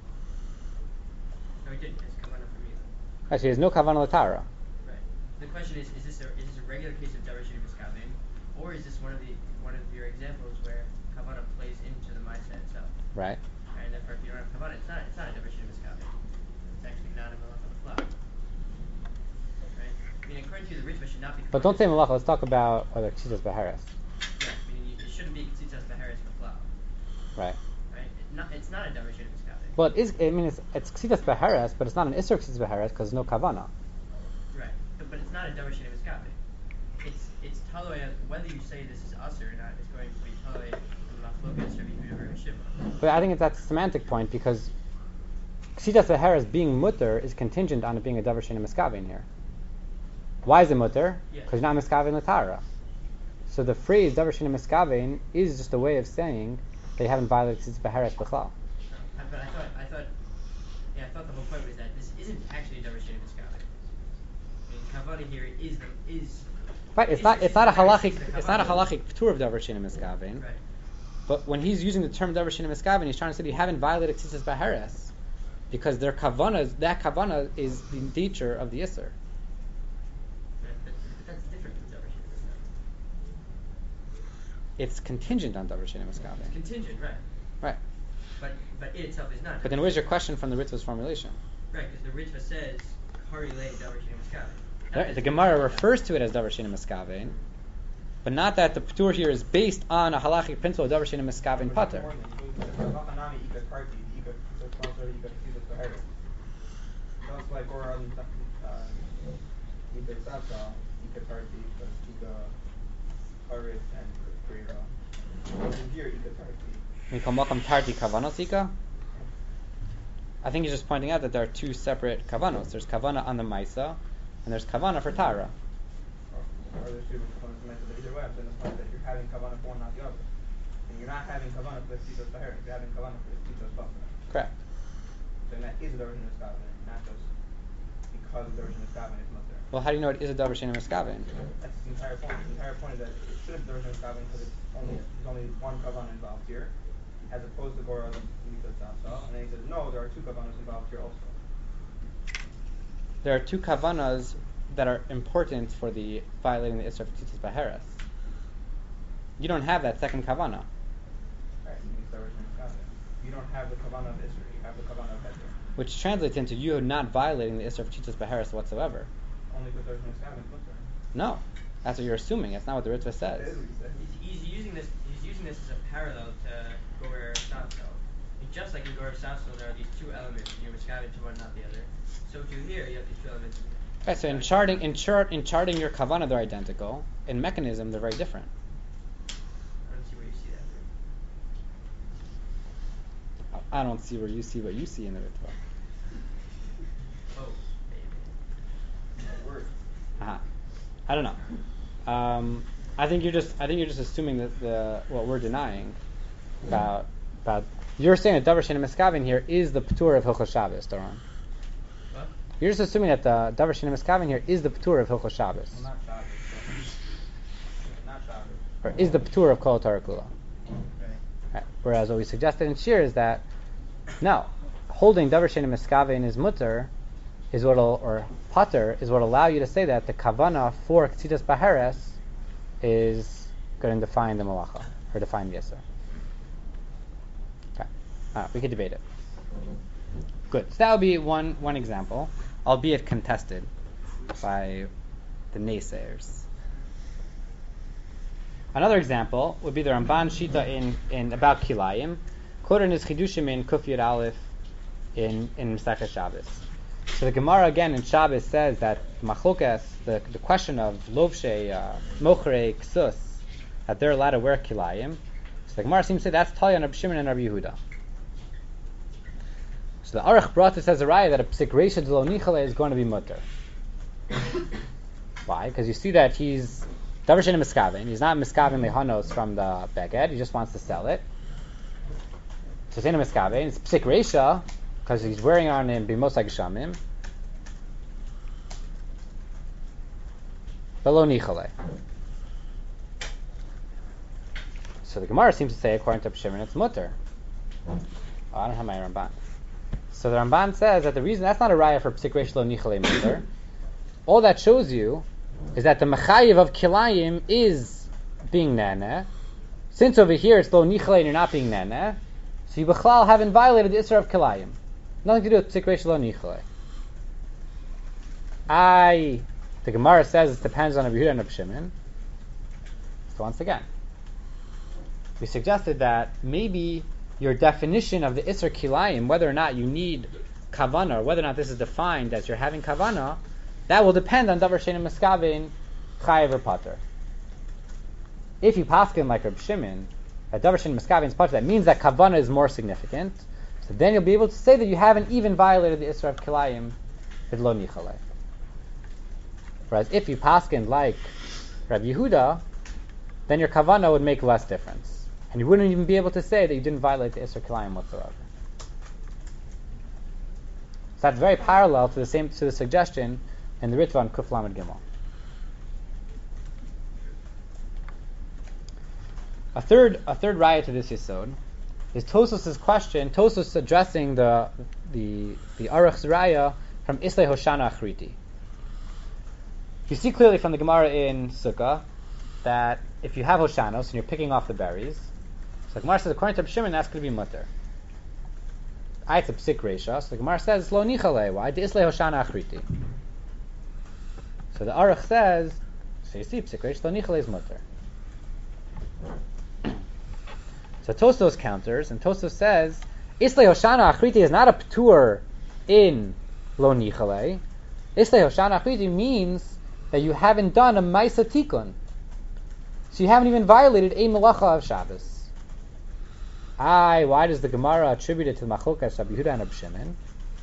No, he didn't. It's Kavanah for me. Actually, he has no Kavanah Tara. Right. The question is: Is this a is this a regular case of Davar Shein Miskavin, or is this one of the one of your examples where Kavanah plays into the mindset itself? Right. And therefore, if you don't have Kavanah, it's not it's not a Davar Shein Miskavin. It's actually not a Malacha B'Chlal. Right. I mean, according to you, the Ritva should not be. But don't say Malacha, let's talk about whether Ktzitas Baheres. Yeah, meaning it shouldn't be Ktzitas Baheres B'Chlal. Right. Right. It not, it's not a Davar Shein Miskavin. Well, it is, I mean, it's, it's Ktzitas Baheres, but it's not an Isser Ktzitas Baheres because there's no Kavanah. Right. But, but it's not a Davar Shein Miskavin. It's it's Taloi, whether you say this is Asur or not, it's going to be Taloi from Machlokas Rabbi Yehuda or Shiva. But I think it's that's a semantic point because Ktzitas Baheres being mutter is contingent on it being a Davar Shein Miskavin here. Why is it mutter? Yes. Because you're not Miskavin L'Tara. So the phrase Davar Shein Miskavin is just a way of saying they haven't violated Ktzitas Baheres B'Chlal. Uh, but I thought, I thought, yeah, I thought the whole point was that this isn't actually a Davar Shein Miskavin. I mean, Kavana here is the is. Right, it's is- not is it's not a the Paris, halachic the it's not a Kavanah. halachic p'tur of davar she'eino miskaven. Right. But when he's using the term davar she'eino miskaven, he's trying to say that you haven't violated tzitzis b'hares because their kavana, that kavana is the nature of the isser. Right, but, but that's different from davar she'eino miskaven. It's contingent on davar she'eino It's miskaven. contingent, right? Right. But but it itself is not. But then where's your question from the Ritva's formulation? Right, because the Ritva says Kari le davar she'eino miskaven. Not Right, that the it's Gemara contingent on- refers to it as davar she'eino miskaven, but not that the p'tur here is based on a halachic principle of davar she'eino miskaven pater. Sounds like or on uh Ika Sasa, Ika Tarti, Ika Harit and Krira. Over here Ika Tarti. We call Malkam Tarti Kavanos Ika. I think he's just pointing out that there are two separate kavanos. There's kavana on the Maisa, and there's kavana for Tara. Or there's two components meant to either way. I'm saying the point that you're having kavana for one, not the other. And you're not having kavana for the Titos Tahir, you're having kavana for the Titos Papa. Correct. So that is a Darshan Miskaven, not just because of Darshan Miskaven is not there. Well, how do you know it is a davar she'eino miskaven? That's the entire point. The entire point is that it should be Darshan Miskaven because it's only there's only one kavana involved here, as opposed to Gora Mitzvah Tzavsa. And then he says, no, there are two kavanas involved here also. There are two kavanas that are important for the violating the Isra of Tzitzis B'Heres. You don't have that second kavana, Right, it means Darshan Miskaven. You don't have the kavana of Isra, you have the kavana of Heter. which translates into you not violating the Isra of Tzitzis B'Heres whatsoever. Only because Darshan Miskaven is Mutter. No, that's what you're assuming. That's not what the Ritva That says. is what he said. He's, he's using this. He's using this as a parallel to Gorer Sasso. Just like in Gorer Sasso, there are these two elements, and you're miskaven to one, not the other. So to here, you have these two elements. Right, so in charting, in chart, in charting your kavana, they're identical. In mechanism, they're very different. I don't see where you see that. I don't see where you see what you see in the Ritva. Oh, baby. Word. Uh-huh. I don't know. Um, I think you're just. I think you're just assuming that the what we're denying about about. You're saying that davar she'eino miskaven here is the p'tur of Hilchos Shabbos, Doron. What? You're just assuming that the davar she'eino miskaven here is the p'tur of Hilchos Shabbos, Well, not Shabbos. So. Not Shabbos. or is the p'tur of Kol Torah Kula. Okay. Right. Whereas what we suggested in Shir is that no, holding davar she'eino miskaven is mutter is what'll or pater is what allow you to say that the kavana for Ktzitas B'Heres is going to define the malacha or define the Yisr. Okay, uh, we could debate it. Good. So that would be one one example, albeit contested by the naysayers. Another example would be the Ramban Shita in, in about Kilayim, quoted in his Chidushim in Kuf Yud Aleph in in Masechah Shabbos. So the Gemara again in Shabbos says that Machlokas, the the question of Lovshe, uh, Mochrei, Ksus, that they're allowed to wear Kilayim. So the Gemara seems to say that's Talya and Rabbi Shimon and Rabbi Yehuda. So the Aruch Brata says a raya that a Psik Reisha D'lo Nichale is going to be mutter. Why? Because you see that he's davar she'eino miskaven. He's not miskaven lehanos from the beged. He just wants to sell it. So she'eino miskaven. It's Psik Reisha because he's wearing on him b'mosai geshamim. D'lo nichale. So the Gemara seems to say, according to Rabbi Shimon, it's mutter. Oh, I don't have my Ramban. So the Ramban says that the reason that's not a raya for Psik Reish Lo Nichale mutter. All that shows you is that the mechayiv of kilayim is being nene. Since over here it's Lo Nichale and you're not being nene, so you b'chlal haven't violated the Isra of kilayim. Nothing to do with Psik Reish Lo Nichale. I, the Gemara says it depends on Rabbi Yehuda and Rabbi Shimon. So once again, we suggested that maybe your definition of the Isra Kilayim, whether or not you need Kavana, or whether or not this is defined as you're having Kavana, that will depend on Davar She'eino Miskaven, Chayev or Pater. If you paskin like Reb Shimon, that Davar She'eino Miskaven is Pater, that means that Kavana is more significant, so then you'll be able to say that you haven't even violated the Isra of Kilayim with Lo Nichale. Whereas if you paskin like Reb Yehuda, then your Kavana would make less difference. And you wouldn't even be able to say that you didn't violate the Isra Kilayim whatsoever. So that's very parallel to the same to the suggestion and the Ritva on Kuf Lamed Gimel. A third, a third raya to this yesod is Tosos's question. Tosos addressing the the the Aruch's raya from Islay Hoshana Achriti. You see clearly from the Gemara in Sukkah that if you have Hoshanos and you're picking off the berries, so the Gemara says according to Reb Shimon that's going to be mutter. I it's a psik reisha, so the Gemara says lo nichale. Why? The Islay Hoshana Achriti. So the Aruch says, so you see psik reisha lo nichale is mutter. So Tostos counters, and Tostos says, Islay Hoshana Achriti is not a ptur in Lo Nichale. Islay Hoshana Achriti means that you haven't done a Maisa Tikun. So you haven't even violated a Melacha of Shabbos. Aye, why does the Gemara attribute it to the Machlokas Rabbi Yehuda and Rabbi Shimon?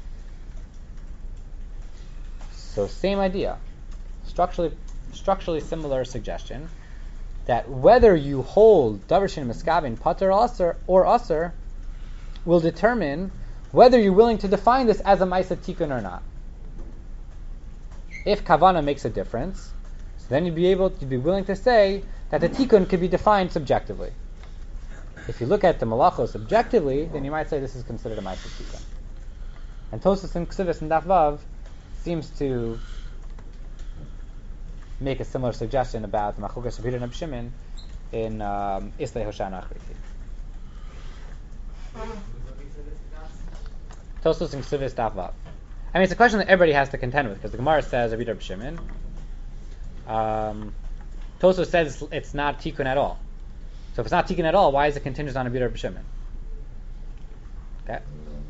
So same idea. Structurally, structurally similar suggestion. That whether you hold davar shein miskabin pater aser or aser will determine whether you're willing to define this as a ma'isa tikkun or not. If kavana makes a difference, so then you'd be able to be willing to say that the tikkun could be defined subjectively. If you look at the malachos objectively, then you might say this is considered a ma'isa tikkun. And Tosas and Ksivas and Daf Vav seems to make a similar suggestion about the Machlokas Rabbi Yehuda and Rabbi Shimon in um, Islay Hoshana Achriti. Tosfos and Ksivos Daf Vav. I mean, it's a question that everybody has to contend with because the Gemara says Rabbi Yehuda and Rabbi Shimon. Um, Tosfos says it's, it's not tikkun at all. So if it's not tikkun at all, why is it contingent on Rabbi Yehuda and Rabbi Shimon? Okay.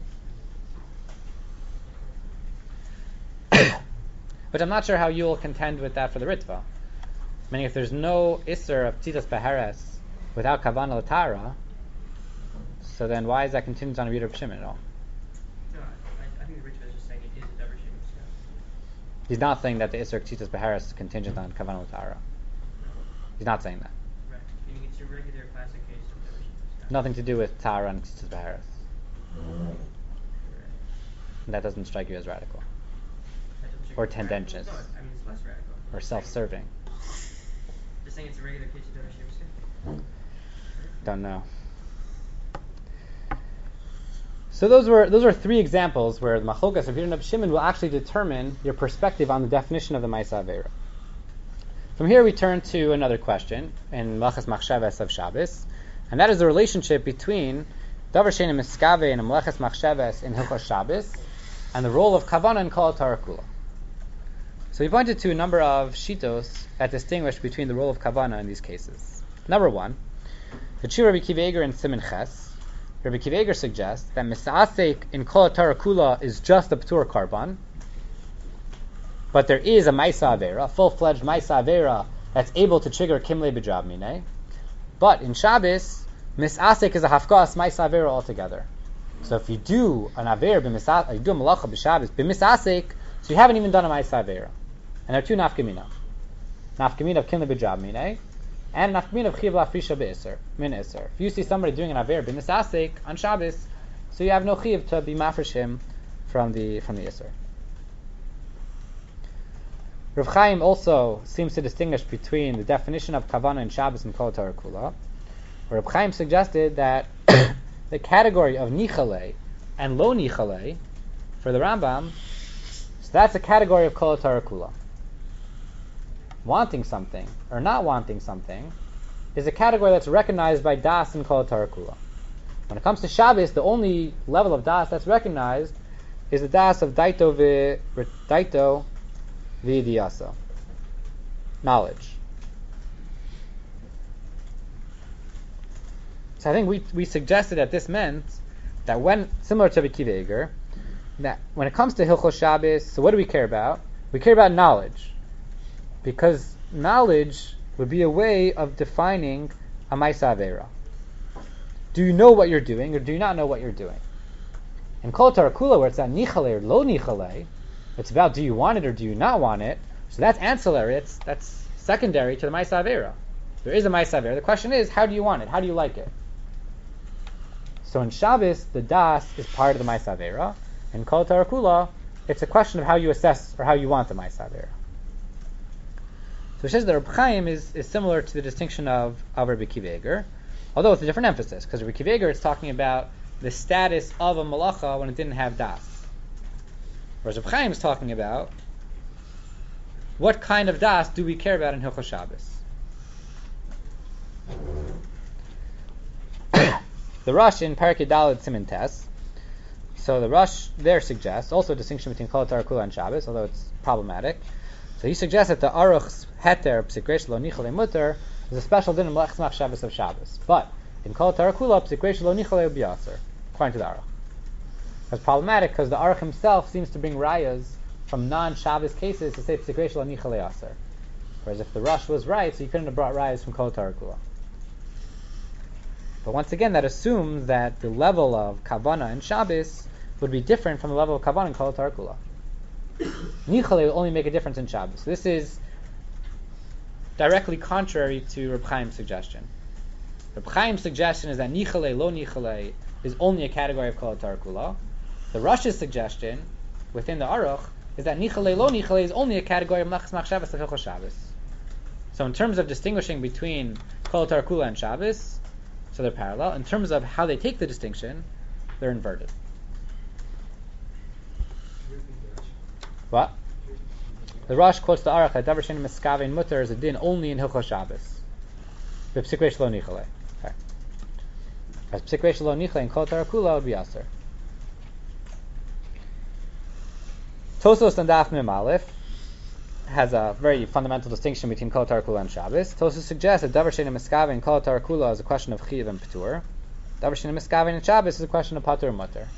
But I'm not sure how you'll contend with that for the Ritva. Meaning, if there's no Isser of Tzitas Beheres without Kavanah L'Tara, so then why is that contingent on a Rabbi Shimon at all? No, I, I think the Ritva is just saying it is a davar shein miskabin. He's not saying that the Isser of Tzitas Beheres is contingent on Kavanah L'Tara. He's not saying that. Right. Meaning it's a regular classic case of davar shein miskabin. Nothing to do with Tara and Tzitas Beheres. Correct. That doesn't strike you as radical. Or tendentious. No, I mean it's less radical. Or self-serving. Just saying it's a regular case of davar shein miskabin. Don't know. So those were those are three examples where the Machlokas of Rabbi Yehuda and Rabbi Shimon will actually determine your perspective on the definition of the Ma'isa Aveira. From here we turn to another question in Melachas Machshavas of Shabbos, and that is the relationship between davar shein miskave and Melachas Machshavas in Hilchos Shabbos, and the role of Kavanah and Kol Torah Kula. So we pointed to a number of shitos that distinguish between the role of Kavanah in these cases. Number one, the Shir Rabbi Akiva Eiger in Siman Ches, Rabbi Akiva Eiger suggests that Misasek in Kol Torah Kula is just a Ptur Karban, but there is a Maisa Avera, a full-fledged Maisa Avera that's able to trigger Kimle B'Jav Mineh. But in Shabbos, Misasek is a Hafkas Maisa Avera altogether. So if you do an Aver b'misasek, you do a Malacha b'Shabbos b'misasek, so you haven't even done a Maisa Avera. And there are two nafkamina. Nafkamina of Kimle B'Jav Mineh, and nafkamina of Chiv La'afrisha B'Isser, Min Isser. If you see somebody doing an Aver b'misasek on Shabbos, so you have no Chiv to be mafresh him from the from the Isser. Rav Chaim also seems to distinguish between the definition of Kavanah in Shabbos and Kol Torah Kula, where Rav Chaim suggested that the category of Nichale and Lo Nichale for the Rambam, so that's a category of Kol Torah Kula. Wanting something or not wanting something is a category that's recognized by Das and Kol Torah Kula. When it comes to Shabbos, the only level of Das that's recognized is the Das of Daito vi Daito V'Idiyasa, knowledge. So I think we we suggested that this meant that when, similar to Rabbi Akiva Eiger, that when it comes to Hilchos Shabbos, so what do we care about? We care about knowledge, because knowledge would be a way of defining a Maisa Avera. Do you know what you're doing, or do you not know what you're doing? In Kol Torah Kula, where it's at Nichale or Lo Nichale, it's about do you want it or do you not want it. So that's ancillary. It's that's secondary to the Maisa Avera. There is a Maisa Avera. The question is, how do you want it? How do you like it? So in Shabbos, the Das is part of the Maisa Avera. In Kol Torah Kula, It's a question of how you assess or how you want the Ma'aseh Aveira. So it says that Reb Chaim is, is similar to the distinction of, of Rabbi Akiva Eiger, although it's a different emphasis, because Rabbi Akiva Eiger is talking about the status of a malacha when it didn't have das. Whereas Reb Chaim is talking about what kind of das do we care about in Hilchos Shabbos. The Rosh in Parak Yudaled Siman Tes, so the Rosh there suggests also a distinction between Kol Torah Kula and Shabbos, although it's problematic. So he suggests that the Aruch's Heter Psik Reish Lo Nichalei Mutter is a special din in Melech Tzemach Shabbos of Shabbos, but in Kol Torah Kula Psik Reish Lo Nichalei B'Yasser, according to the Aruch. It's problematic because the Aruch himself seems to bring rayas from non-Shabbos cases to say Psik Reish Lo Nichalei Aser, whereas if the Rosh was right, so he couldn't have brought rayas from Kol Torah Kula. But once again, that assumes that the level of Kavanah in Shabbos would be different from the level of Kavanah in Kol Torah Kula. Nichalei will only make a difference in Shabbos. So this is directly contrary to Reb Chaim's suggestion. Reb Chaim's suggestion is that Nichalei, Lo Nichalei is only a category of Kol Torah Kula. The Rosh's suggestion within the Aruch is that Nichalei, Lo Nichalei is only a category of Melech Tzemach Shabbos of Hilchos Shabbos. So in terms of distinguishing between Kol Torah Kula and Shabbos, so they're parallel. In terms of how they take the distinction, they're inverted. What? The Rosh quotes the Aruch that Davar Shein Miskavein Mutter is a din only in Hilchos Shabbos. The Psik Reish Lo Nichalei. Okay. As Psik Reish Lo Nichalei in Kol Torah Kula would be Aser. Tosos and Daf Mem Aleph has a very fundamental distinction between Kol Torah Kula and Shabbos. Tosos suggests that Davar Shein Miskavein in Kol Torah Kula is a question of Chiv and P'tur. Davar Shein Miskavein in Shabbos is a question of Patur and Mutter.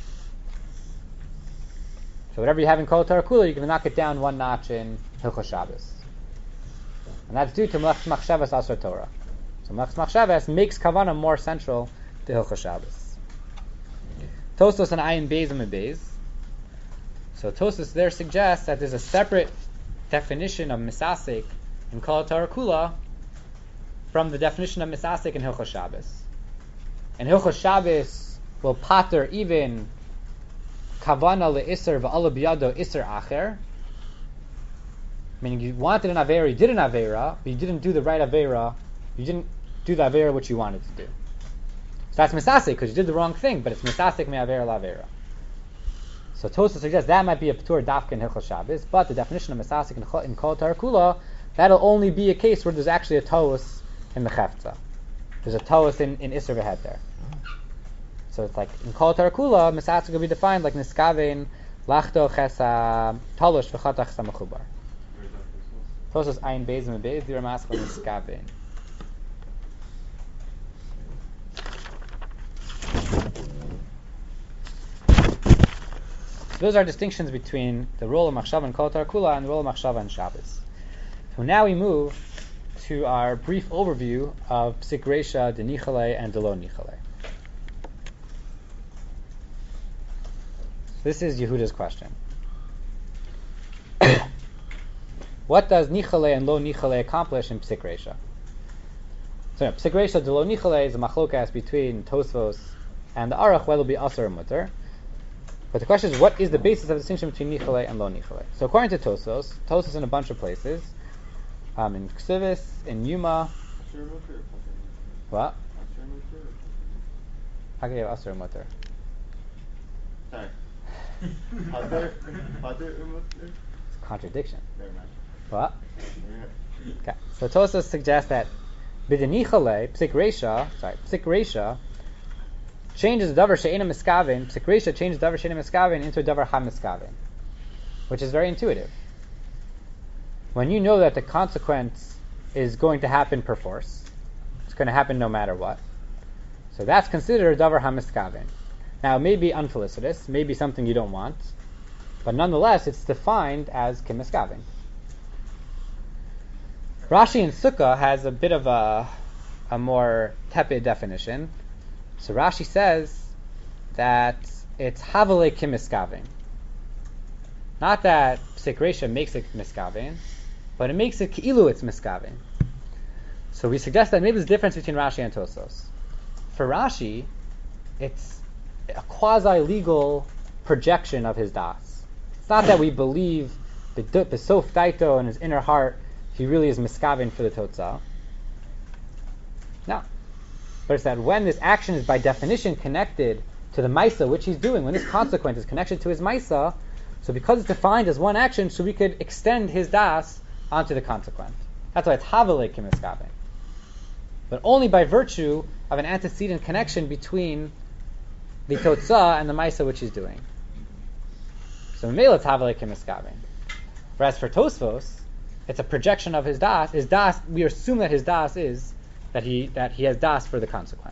So whatever you have in Kol Torah Kula, you can knock it down one notch in Hilchos Shabbos. And that's due to Melech Tzemach Shabbos Asar Torah. So Melech Tzemach Shabbos makes Kavanah more central to Hilchos Shabbos. Tostos and Ayin Beis and Beis. So Tostos there suggests that there's a separate definition of Misasek in Kol Torah Kula from the definition of Misasek in Hilchos Shabbos. And Hilchos Shabbos will pater even Kavana le'isr v'ala biyado isr acher, meaning you wanted an avera, you did an avera, but you didn't do the right avera, you didn't do the avera which you wanted to do. So that's misasek, because you did the wrong thing, but it's misasek me avera la avera. So Tosafos suggests that might be a p'tur dafka in Hilchos Shabbos, but the definition of misasek in, in Kol Torah Kula, that'll only be a case where there's actually a toos in the chefza. There's a toos in, in isr v'het there. So it's like in Kol Torah Kula, misasek will be defined like niskavein lachto chesa talosh v'chatach samachubar. Tosas ayin beis and beis the Ramas on niskavein. Those are distinctions between the role of machshava in Kol Torah Kula and the role of machshava in Shabbos. So now we move to our brief overview of Psik Reisha, de Nichalei, and de Lo Nichalei. This is Yehuda's question. What does Nichalei and Lo Nichalei accomplish in Psik Reisha? So no, Psik Reisha de Lo Nichalei is a machlokas between Tosfos and the Aruch, whether it be Asar or Mutter. But the question is, what is the basis of the distinction between Nichalei and Lo Nichalei? So according to Tosfos, Tosfos in a bunch of places, um, in Ksivis, in Yuma. What? How can you have Asar or Mutter? Sorry. Other, other It's a contradiction. Very much. What? Okay. So Tosfos suggests that B'denichale, Psik Reisha, sorry, Psik Reisha changes Davar She'ena Miskaven, Psik Reisha changes Davar She'ena Miskaven into Davar HaMiskaven, which is very intuitive. When you know that the consequence is going to happen per force, it's going to happen no matter what, so that's considered Davar HaMiskaven. Now, it may be unfelicitous, maybe something you don't want, but nonetheless, it's defined as Kimiskavin. Rashi in Sukkah has a bit of a, a more tepid definition. So Rashi says that it's Havale Kimiskavin. Not that Psik Reisha makes it Miskavin, but it makes it Ki'ilu it's Miskavin. So we suggest that maybe there's a difference between Rashi and Tosfos. For Rashi, it's a quasi-legal projection of his das. It's not that we believe the besof daito in his inner heart he really is miskaven for the totzah. No. But it's that when this action is by definition connected to the maisa, which he's doing, when this consequence is connected to his maisa, so because it's defined as one action, so we could extend his das onto the consequent. That's why it's havale kimiskaven. But only by virtue of an antecedent connection between the totzah and the maisa which he's doing. So mele it's havale kimiskaven. Whereas for Tosfos, it's a projection of his das. His das, we assume that his das is that he that he has das for the consequent.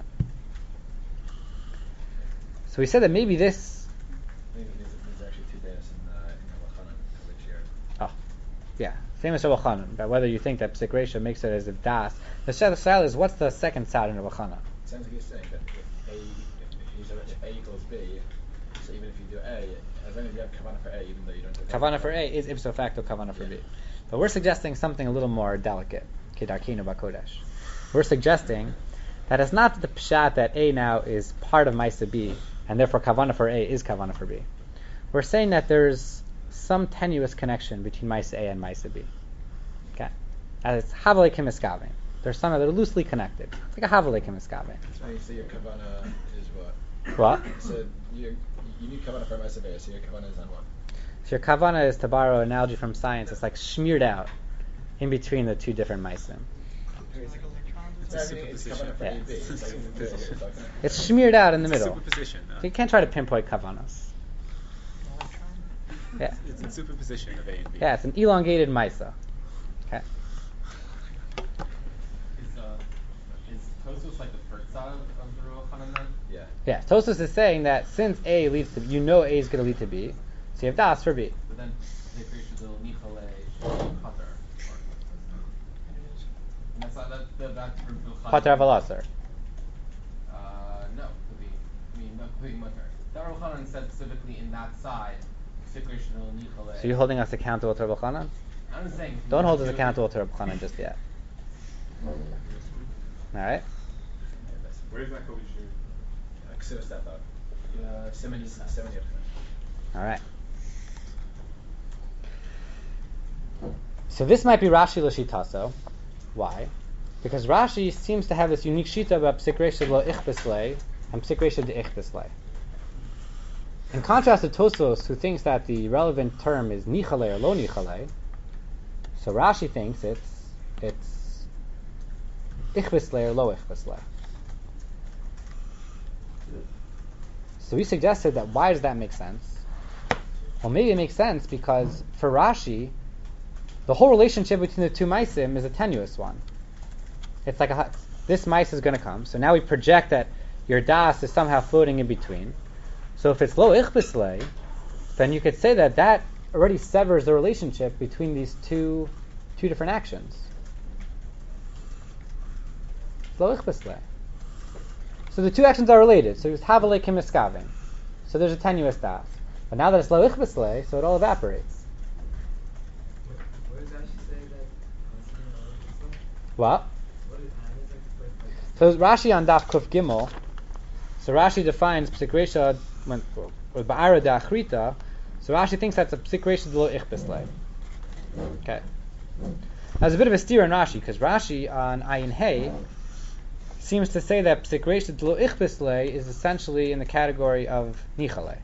So we said that maybe this. Maybe there's, there's actually two das in the in the Lachanan, which here. Oh, yeah, same as Rabbi Chanan. But whether you think that Psik Reisha makes it as a das, the shayla is what's the second side in Rabbi Chanan? It sounds like you're saying that if A, if, if, you if A equals B, so even if you do A, as long as you have kavanah for A, even though you don't have Kavanah for A is ipso facto kavanah for B. But we're suggesting something a little more delicate. Kedarkinu b'kodesh. We're suggesting that it's not the pshat that A now is part of Maisa B, and therefore kavanah for A is kavanah for B. We're saying that there's some tenuous connection between Maisa A and Maisa B. Okay? As it's havale kimiskaven. There's some that are loosely connected. It's like a havale kimiskaven. So you say your kavanah is what? What? So you you need kavanah for Maisa B, so your kavanah is on what? So your kavanah is, to borrow an analogy from science, it's like smeared out in between the two different maisim. It's a superposition. Yeah. A, B. It's like- it's like- It's smeared out in the It's a middle. superposition. So No? you can't try to pinpoint kavanas. Yeah. It's a superposition of A and B. Yeah, it's an elongated maisa. Okay. Is, uh, is Tosos like the first side of, of the Ruach Hanan then? Yeah. Yeah, Tosfos is saying that since A leads to, you know A is going to lead to B, so you have das for B. But then they create the Nichale Qatar. And that's not that, that that's from Bilchai. Pater avalasar. Uh, no, could be. I mean, not completely mutter. The Ruach Hanan said specifically in that side, Sikrishnal Nichale. So you're holding us accountable to Rabbi Chanan? I'm just saying. Don't hold us accountable to Rabbi Chanan just yet. Alright? Where is that Kobe Shir? Ksura step up. Uh, seventy, seventy. Alright. So this might be Rashi Lashitaso. Why? Because Rashi seems to have this unique shita about Psik Reisha lo ichbislei and Psik Reisha de ichbislei. In contrast to Tosfos, who thinks that the relevant term is nichale or lo nichale, so Rashi thinks it's it's ichbislei or lo ichbislei. So we suggested that why does that make sense? Well, maybe it makes sense because for Rashi, the whole relationship between the two maisim is a tenuous one. It's like a, this mais is going to come, so now we project that your das is somehow floating in between. So if it's lo ichbislei, then you could say that that already severs the relationship between these two two different actions. Lo ichbislei. So the two actions are related. So it's havale kimiskaven. So there's a tenuous das. But now that it's lo ichbislei, so it all evaporates. What does Rashi say that? What? What is, how does that explain? So Rashi on Daf Kuf Gimel. So Rashi defines Psik Reisha when with Ba'ara Da'achrita. So Rashi thinks that's a Psik Reisha lo ichbislei. Okay. There's a bit of a steer in Rashi because Rashi on Ayin Hey seems to say that Psik Reisha lo ichbislei is essentially in the category of nichale.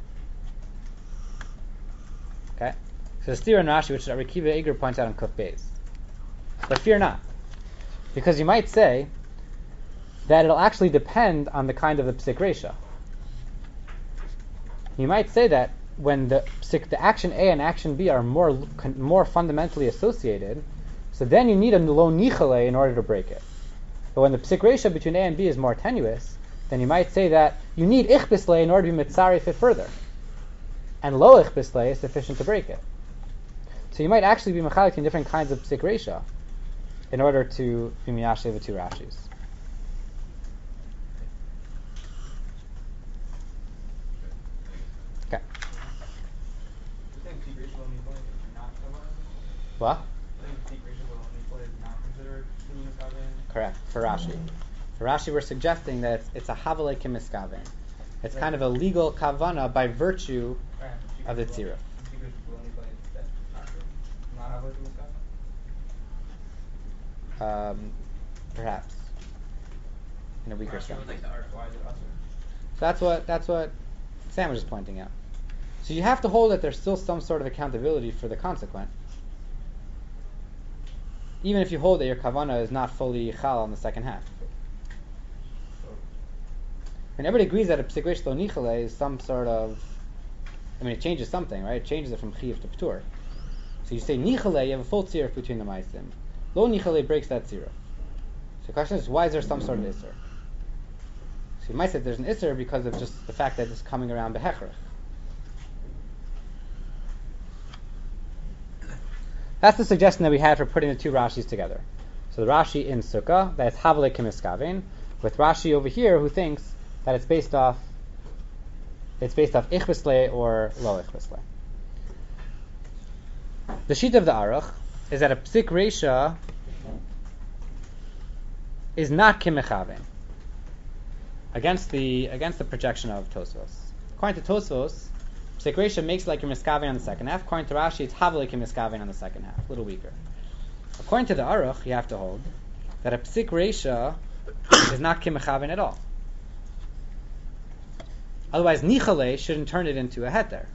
Okay. So the steer in Rashi, which Rekiva Eger points out on Kuf Beis. But fear not, because you might say that it'll actually depend on the kind of the Psik Reisha. You might say that when the psik, the action A and action B are more more fundamentally associated, so then you need a lo nichale in order to break it. But when the Psik Reisha between A and B is more tenuous, then you might say that you need ichbislei in order to be mitzaref it further. And lo ichbislei is sufficient to break it. So you might actually be mechalik in different kinds of Psik Reisha in order to be miyashe the two Rashis. Okay. You think Psik Reisha lo Nichale is not kavanah? What? I think Psik Reisha lo Nichale is not considered kimiskaven. Correct. For Rashi. For Rashi, we're suggesting that it's, it's a havale kimiskaven. It's kind of a legal kavana by virtue Right. of the tzira. Psik Reisha lo chavos in the Um, perhaps in a weaker Rashi sense. would like the Aruch. Why is it usher? So that's what that's what Sam was just pointing out. So you have to hold that there's still some sort of accountability for the consequent, even if you hold that your kavanah is not fully chal on the second half. And everybody agrees that a psik reish lo nichale is some sort of, I mean, it changes something, right? It changes it from chiv to ptur. So you say nichale, you have a full tziruf between the ma'asim. Lo nichale breaks that tziruf. So the question is, why is there some sort of isser? So you might say there's an isser because of just the fact that it's coming around behechrech. That's the suggestion that we had for putting the two Rashis together. So the Rashi in Sukkah, that's Havale Kimiskavein, with Rashi over here who thinks that it's based off it's based off Ichbisle or Lo Ichbisle. The sheet of the Aruch is that a Psik Reisha is not Kimichavein against the against the projection of Tosfos. According to Tosfos, Psik Reisha makes it like you're miskavein on the second half. According to Rashi, it's havalik miskavein on the second half, a little weaker. According to the Aruch, you have to hold that a Psik Reisha is not kimechavein at all. Otherwise, nichale shouldn't turn it into a heter.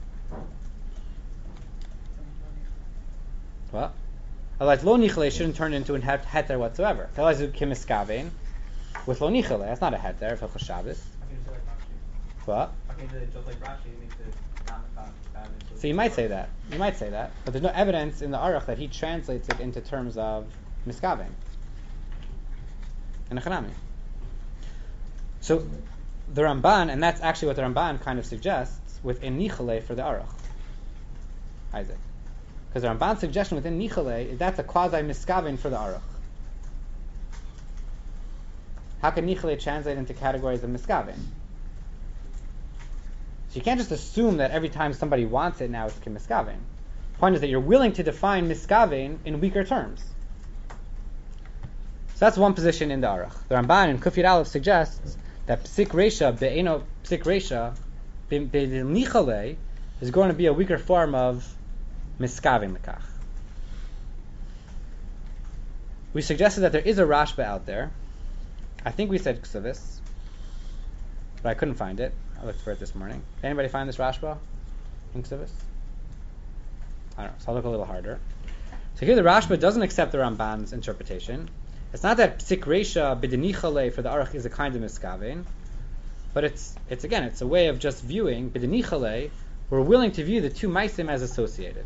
What? Otherwise, lo nichale shouldn't turn it into a heter whatsoever. Otherwise, it's kimiskavein with lo nichale. That's not a heter for Hilchos Shabbos. How can you say like Rashi? What? How can you say just like Rashi makes it not miskavein? So you might say that. You might say that. But there's no evidence in the Aruch that he translates it into terms of miskavein. In a Chanami. So the Ramban, and that's actually what the Ramban kind of suggests within Nichale for the Aruch. Isaac. Because the Ramban's suggestion within Nichale is that's a quasi miskavein for the Aruch. How can Nichale translate into categories of miskavein? So you can't just assume that every time somebody wants it now it's miskavein. The point is that you're willing to define miskavein in weaker terms. So that's one position in the Aruch. The Ramban in Kufir Aleph suggests that Psik Reisha, Be'eno Psik Reisha, Be'nichale, is going to be a weaker form of miskavein lekach. We suggested that there is a Rashba out there. I think we said Ksuvis, but I couldn't find it. I looked for it this morning. Did anybody find this Rashba in Ksuvis? I don't know, so I'll look a little harder. So here the Rashba doesn't accept the Ramban's interpretation. It's not that Psik Reisha B'denichale for the Aruch is a kind of miskavein, but it's it's again it's a way of just viewing B'denichale. We're willing to view the two maisim as associated.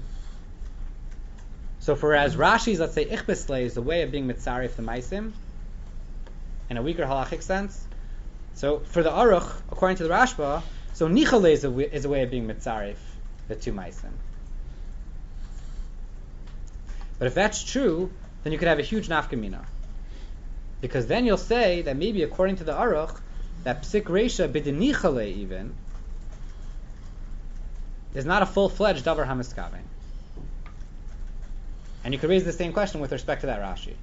So for as Rashi's, let's say Ichbisle is the way of being mitzarif the maisim in a weaker halachic sense. So for the Aruch, according to the Rashba, so Nichale is a, is a way of being mitzarif the two maisim. But if that's true, then you could have a huge nafkamina. Because then you'll say that maybe according to the Aruch, that Psik Reisha B'denichale even is not a full-fledged davar hamiskavein. And you could raise the same question with respect to that Rashi.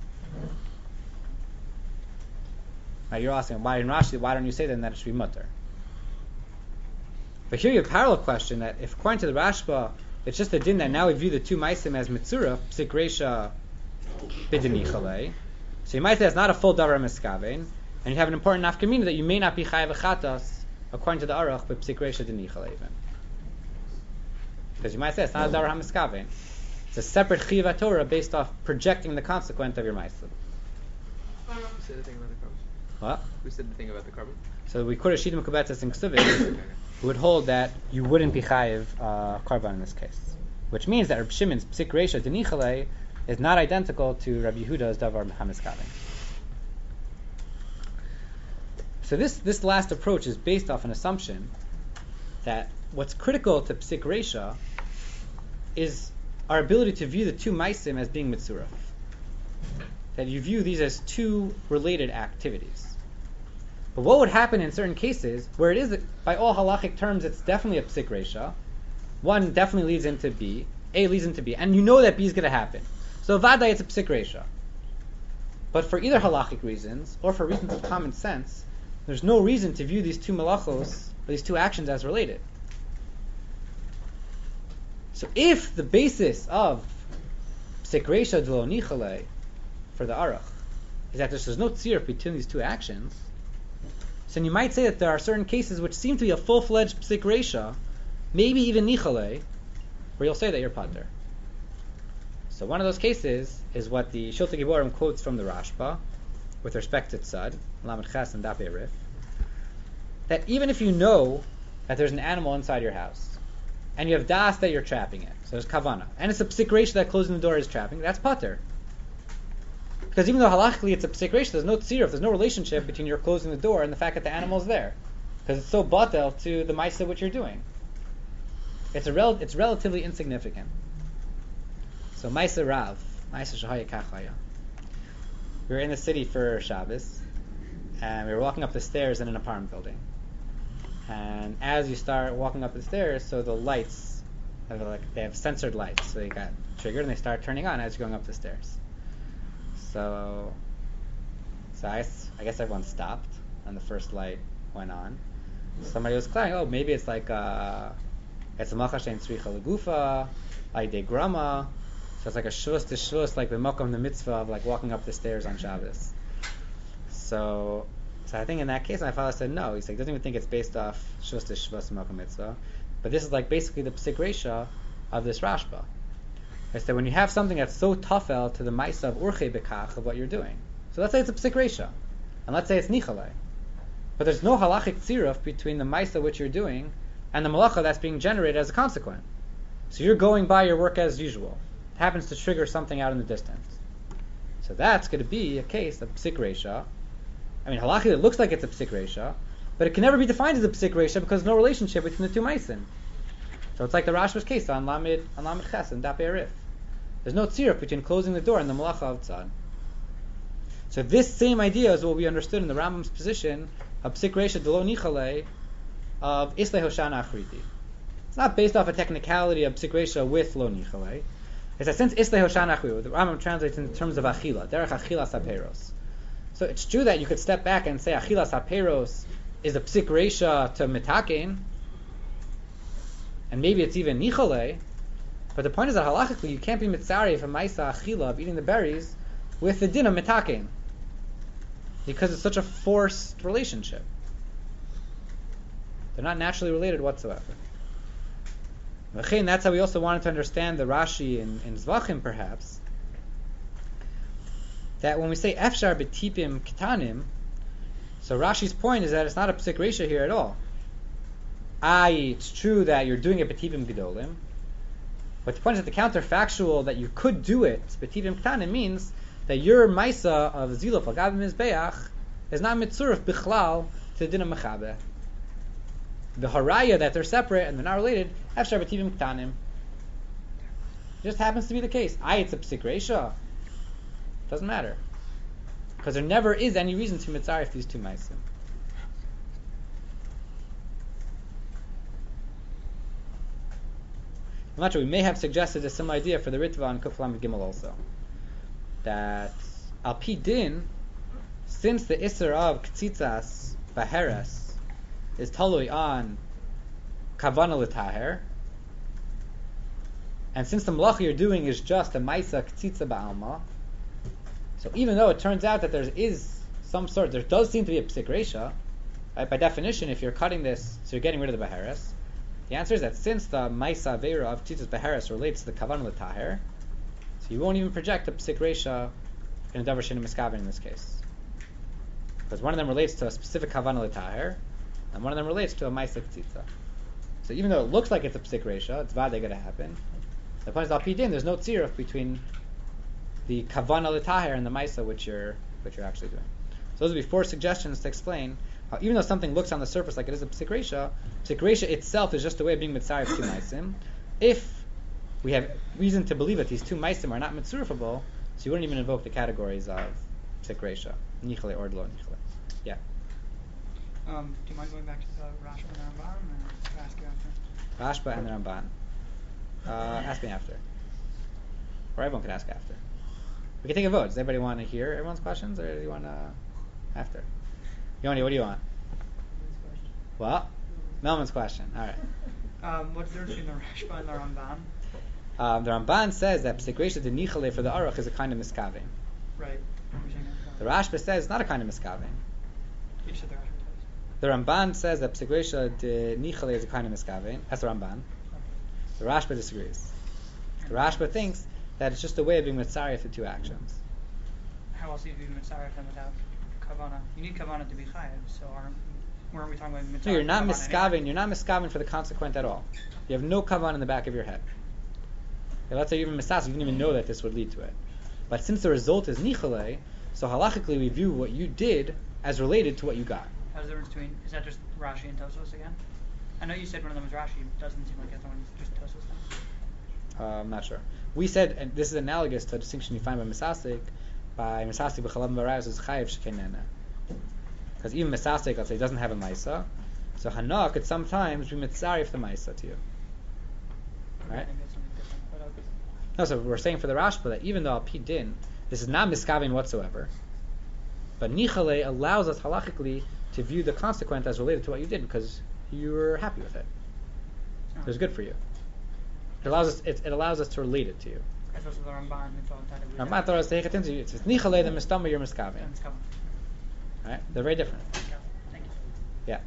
Right, you're asking, why in Rashi, why don't you say then that it should be mutter? But here you have a parallel question that if according to the Rashba, it's just a din that now we view the two maisim as mitzura, Psik Reisha B'denichale. So you might say it's not a full davar miskavein, and you have an important nafkamina that you may not be chayav chatas according to the Aruch, but Psik Reisha B'denichale even. Because you might say it's not a davar hamiskavein. It's a separate chiyuv Torah based off projecting the consequent of your ma'asim. Who said the thing about the carbon? What? Who said the thing about the carbon? So we quote a Shita Mekubetzes in Ksuvim who would hold that you wouldn't be chayiv uh, karban in this case, which means that Reb Shimon's Psik Reisha Denichale is not identical to Rabbi Yehuda's davar hamiskavein. So this this last approach is based off an assumption that what's critical to Psik Reisha is our ability to view the two maisim as being mitzuraf. That you view these as two related activities. But what would happen in certain cases where it is, by all halachic terms, it's definitely a Psik Reisha. One definitely leads into B, A leads into B, and you know that B is going to happen. So vaday it's a Psik Reisha. But for either halachic reasons or for reasons of common sense, there's no reason to view these two malachos, or these two actions as related. So if the basis of psik reisha d'lo nichale for the aruch is that there's, there's no tzir between these two actions. So you might say that there are certain cases which seem to be a full-fledged psik reisha, maybe even nichale, where you'll say that you're pater. So one of those cases is what the Shiltei Giborim quotes from the Rashba with respect to tzad, Lamed Ches and Daf Rif, that even if you know that there's an animal inside your house, and you have das that you're trapping it, so there's kavana, and it's a psik reisha that closing the door is trapping, that's pater. Because even though halachically it's a psik reisha, there's no tziruf, there's no relationship between your closing the door and the fact that the animal's there. Because it's so batel to the maisa which you're doing. It's a rel- it's relatively insignificant. So maisa rav, maisa shahaya kachaya. We were in the city for Shabbos, and we were walking up the stairs in an apartment building. And as you start walking up the stairs, so the lights, have like they have censored lights, so they got triggered and they start turning on as you're going up the stairs. So, so I, I guess everyone stopped, and the first light went on. Somebody was crying, oh, maybe it's like a, it's a machashen tzricha legufa, aide grama, so it's like a shvus to shvus, like the makom, the mitzvah of like walking up the stairs on Shabbos. So, so I think in that case, my father said no. He said he doesn't even think it's based off shvus to shvus makom mitzvah, but this is like basically the psik reisha of this Rashba. It's that when you have something that's so tafel to the maisa of urche bekach of what you're doing. So let's say it's a psik reisha, and let's say it's nichalei, but there's no halachic tziruf between the maisa which you're doing and the malacha that's being generated as a consequence. So you're going by your work as usual. It happens to trigger something out in the distance. So that's going to be a case of psik reisha. I mean, halachically it looks like it's a psik reisha, but it can never be defined as a psik reisha because there's no relationship between the two maisim. So it's like the Rashba's case on Lamed on Lamed Ches and Daf Rif. There's no tziruf between closing the door and the malacha of tzad. So this same idea is what we understood in the Rambam's position of psik reisha d'lo nichale of islay hoshana achriti. It's not based off a technicality of psik reisha with lo nichale. It's that since islay hoshana achriti, the Rambam translates in terms of achila, derech achila saperos. So it's true that you could step back and say achila saperos is a psik reisha to mitakein, and maybe it's even nichale, but the point is that halachically you can't be mitzari from maisa achila of eating the berries with the din of mitakein, because it's such a forced relationship. They're not naturally related whatsoever. That's how we also wanted to understand the Rashi in, in Zvachim, perhaps, that when we say efshar betipim ketanim, so Rashi's point is that it's not a psik reisha here at all. Ah, it's true that you're doing it betipim gedolim, but the point is that the counterfactual that you could do it betipim ketanim means that your maisa of ziluf agav mizbeach is not mitzuruf bichlal to the din of mechabe. The haraya that they're separate and they're not related, efshar betipim ketanim. It just happens to be the case. Ah, it's a psik reisha. Doesn't matter, because there never is any reason to mitzaref these two maisim. I'm not sure. We may have suggested a similar idea for the Ritva on Kuf Lamed Gimel also. That al pi din, since the Isser of Ktsitzas Baheres is talui on Kavana L'Taher, and since the malacha you're doing is just a Maisa Ktsitza Ba'alma, so even though it turns out that there is some sort, there does seem to be a psik reisha, right? By definition, if you're cutting this, so you're getting rid of the Baheres, the answer is that since the Maisa Vera of Ktsitzas Baheres relates to the Kavan L'Taher, so you won't even project a psik reisha in a Davar Sheinu Miskaven in this case. Because one of them relates to a specific Kavan L'Taher, and one of them relates to a Maisa Ktsitza. So even though it looks like it's a psik reisha, it's vade going to happen, the point is al pi din, there's no tziruf between the Kavan L'Taher and the Maisa which you're, which you're actually doing. So those would be four suggestions to explain how even though something looks on the surface like it is a psik reisha, psik reisha itself is just a way of being mitzaref two maisim. If we have reason to believe that these two maisim are not mitzurefable, so you wouldn't even invoke the categories of psik reisha, nichale or dlo nichale. Yeah. Um, do you mind going back to the Rashba and the Ramban, or ask you after? Rashba and the Ramban. Uh, ask me after. Or everyone can ask after. We can take a vote. Does anybody want to hear everyone's questions, or do you want to after? Yoni, what do you want? What? Melman's question. All right. Um, what's the difference between the Rashba and the Ramban? Um, the Ramban says that Psik Reisha de Nichale for the Aruch is a kind of miskavim. Right. The Rashba says it's not a kind of miskavim. You said the Rashba does. The Ramban says that Psik Reisha de Nichale is a kind of miskavim. That's the Ramban. The Rashba disagrees. The Rashba thinks that it's just a way of being mitzaref for two actions. How else do you do mitzaref them without kavana? You need kavana to be chayav. So aren't, weren't we talking about mitzaref? No, you're not kavana miskavim. anyway? You're not miskavim for the consequent at all. You have no kavan in the back of your head. Okay, let's say you're even misas, you didn't even know that this would lead to it. But since the result is nichale, so halachically we view what you did as related to what you got. How's the difference between, is that just Rashi and Tosos again? I know you said one of them was Rashi, it doesn't seem like the other one is just Tosos then. Uh, I'm not sure. We said, and this is analogous to a distinction you find by misasik, by misasik b'chalav b'rayos is chayiv shekenena. Because even misasik, let's say, doesn't have a maisa, so hana could sometimes be mitzarif the maisa to you. Right? I think that's something different, but okay. No, so we're saying for the Rashba that even though Al-Pi din, this is not miskavin whatsoever, but Nichale allows us halachically to view the consequent as related to what you did because you were happy with it. It was good for you. It allows us. It, it allows us to relate it to you. That's also the Ramban. It's all that it was. Ramban thought us to take it into you. It's Nichale the mistama you're miskavin. Yeah, it's covered. Right? They're very different. Thank you. Yeah.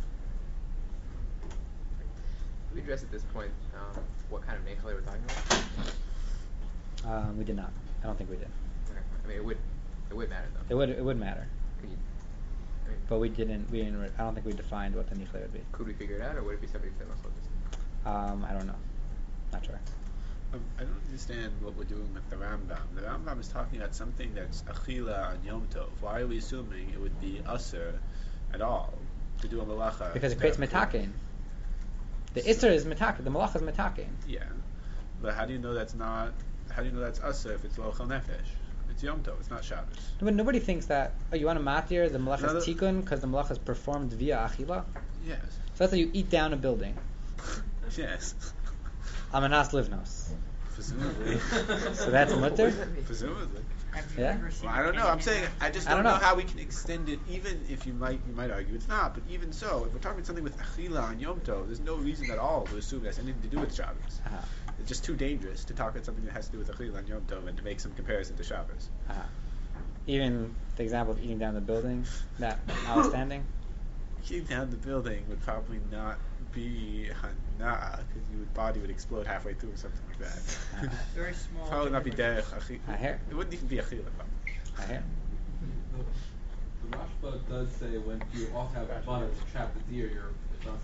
We addressed at this point um, what kind of Nechale we're talking about. Um, we did not. I don't think we did. Okay. I mean, it would it would matter though. It would. It would matter. Could you, I mean, But we didn't. We didn't. Re- I don't think we defined what the Nichale would be. could we figure it out, or would it be somebody who said most Um, I don't know. Not sure. Um, I don't understand what we're doing with the Rambam. The Rambam is talking about something that's achila on Yom Tov. Why are we assuming it would be usher at all to do a malacha? Because it creates there? metakin. The Isser is metakin. The malach is metakin. Yeah, but how do you know that's not? How do you know that's usher if it's lochal nefesh? It's Yom Tov. It's not Shabbos. No, but nobody thinks that. Oh, you want to matir the malach No, is the- tikkun because the malach is performed via achila. Yes. So that's how you eat down a building. Yes. Amanas livnos. Presumably. So that's mutter. Presumably. Have you Yeah? ever seen Well, I don't know. I'm saying I just I don't, don't know. know. how we can extend it. Even if you might, you might argue it's not. But even so, if we're talking about something with achila on Yom Tov, there's no reason at all to assume it has anything to do with Shabbos. Uh-huh. It's just too dangerous to talk about something that has to do with achila on Yom Tov and to make some comparison to Shabbos. Uh-huh. Even the example of eating down the building, that outstanding. Eating down the building would probably not be hana because your body would explode halfway through or something like that. Uh-huh. Very small. Probably not be derech differences. achila. I hear. It wouldn't even be achila. Probably. I hear. The Rashba does say when you also have a butter to trap the deer, you're it's not.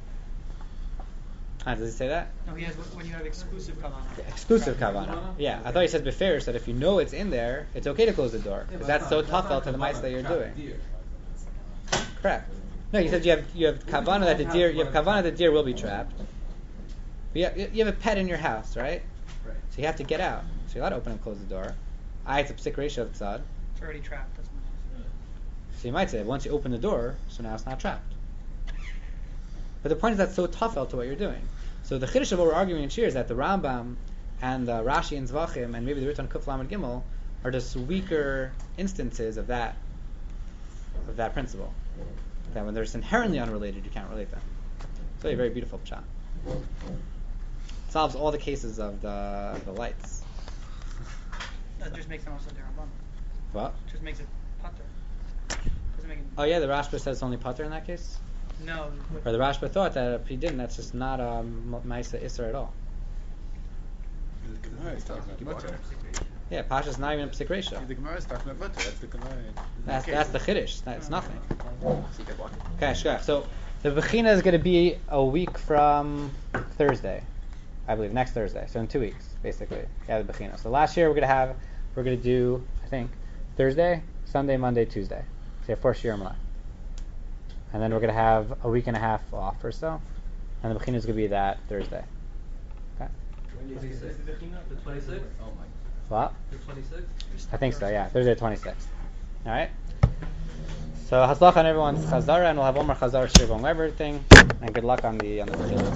Ah, does it say that? No, he has when you have exclusive kavana. Exclusive kavana. Yeah, I thought he said beferish that if you know it's in there, it's okay to close the door. Yeah, Because but that's so not- tough not to the kavanah mice that to you're trap doing. the deer. Correct. No, you said you have you have kavana that the deer you have kavana that the deer will be trapped. But you have, you have a pet in your house, right? Right. So you have to get out. So you're allowed to open and close the door. I it's a psik ratio of tzad. It's already trapped. That's So you might say once you open the door, so now it's not trapped. But the point is that's so tough to what you're doing. So the chiddush of what we're arguing in Shir is that the Rambam and the Rashi and Zvachim and maybe the Riton Kuf Lamed Gimel are just weaker instances of that of that principle. That when they're just inherently unrelated, you can't relate them. It's really a very beautiful pshat. It solves all the cases of the the lights. That just makes them also their Ramban. What? Just makes it putter. Doesn't make it. Oh yeah, the Rashba says it's only putter in that case? No. Or the Rashba thought that if he didn't, that's just not a um, Maisa Isser at all. The Gemara is talking about butter. Yeah, Pasha's not even a psik ratio. The Gemara is talking about butter. That's the Gemara. That's Okay. that's the chiddush. That's nothing. See that walking. Okay, sure. So the Bechina is going to be a week from Thursday, I believe, next Thursday. So in two weeks, basically. Yeah, the Bechina. So last year we're going to have, we're going to do, I think, Thursday, Sunday, Monday, Tuesday. So you have four Shiur Malach. And then we're going to have a week and a half off or so. And the Bechina is going to be that Thursday. Okay. The twenty-sixth? Oh my. What? The twenty-sixth? I think so, yeah. Thursday the twenty-sixth. Alright? So Hatzlach on everyone's Chazara, and we'll have one more Chazara Shir going over everything. And good luck on the on the Bechina.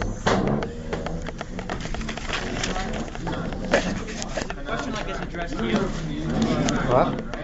Is the question like this addressed to you? What?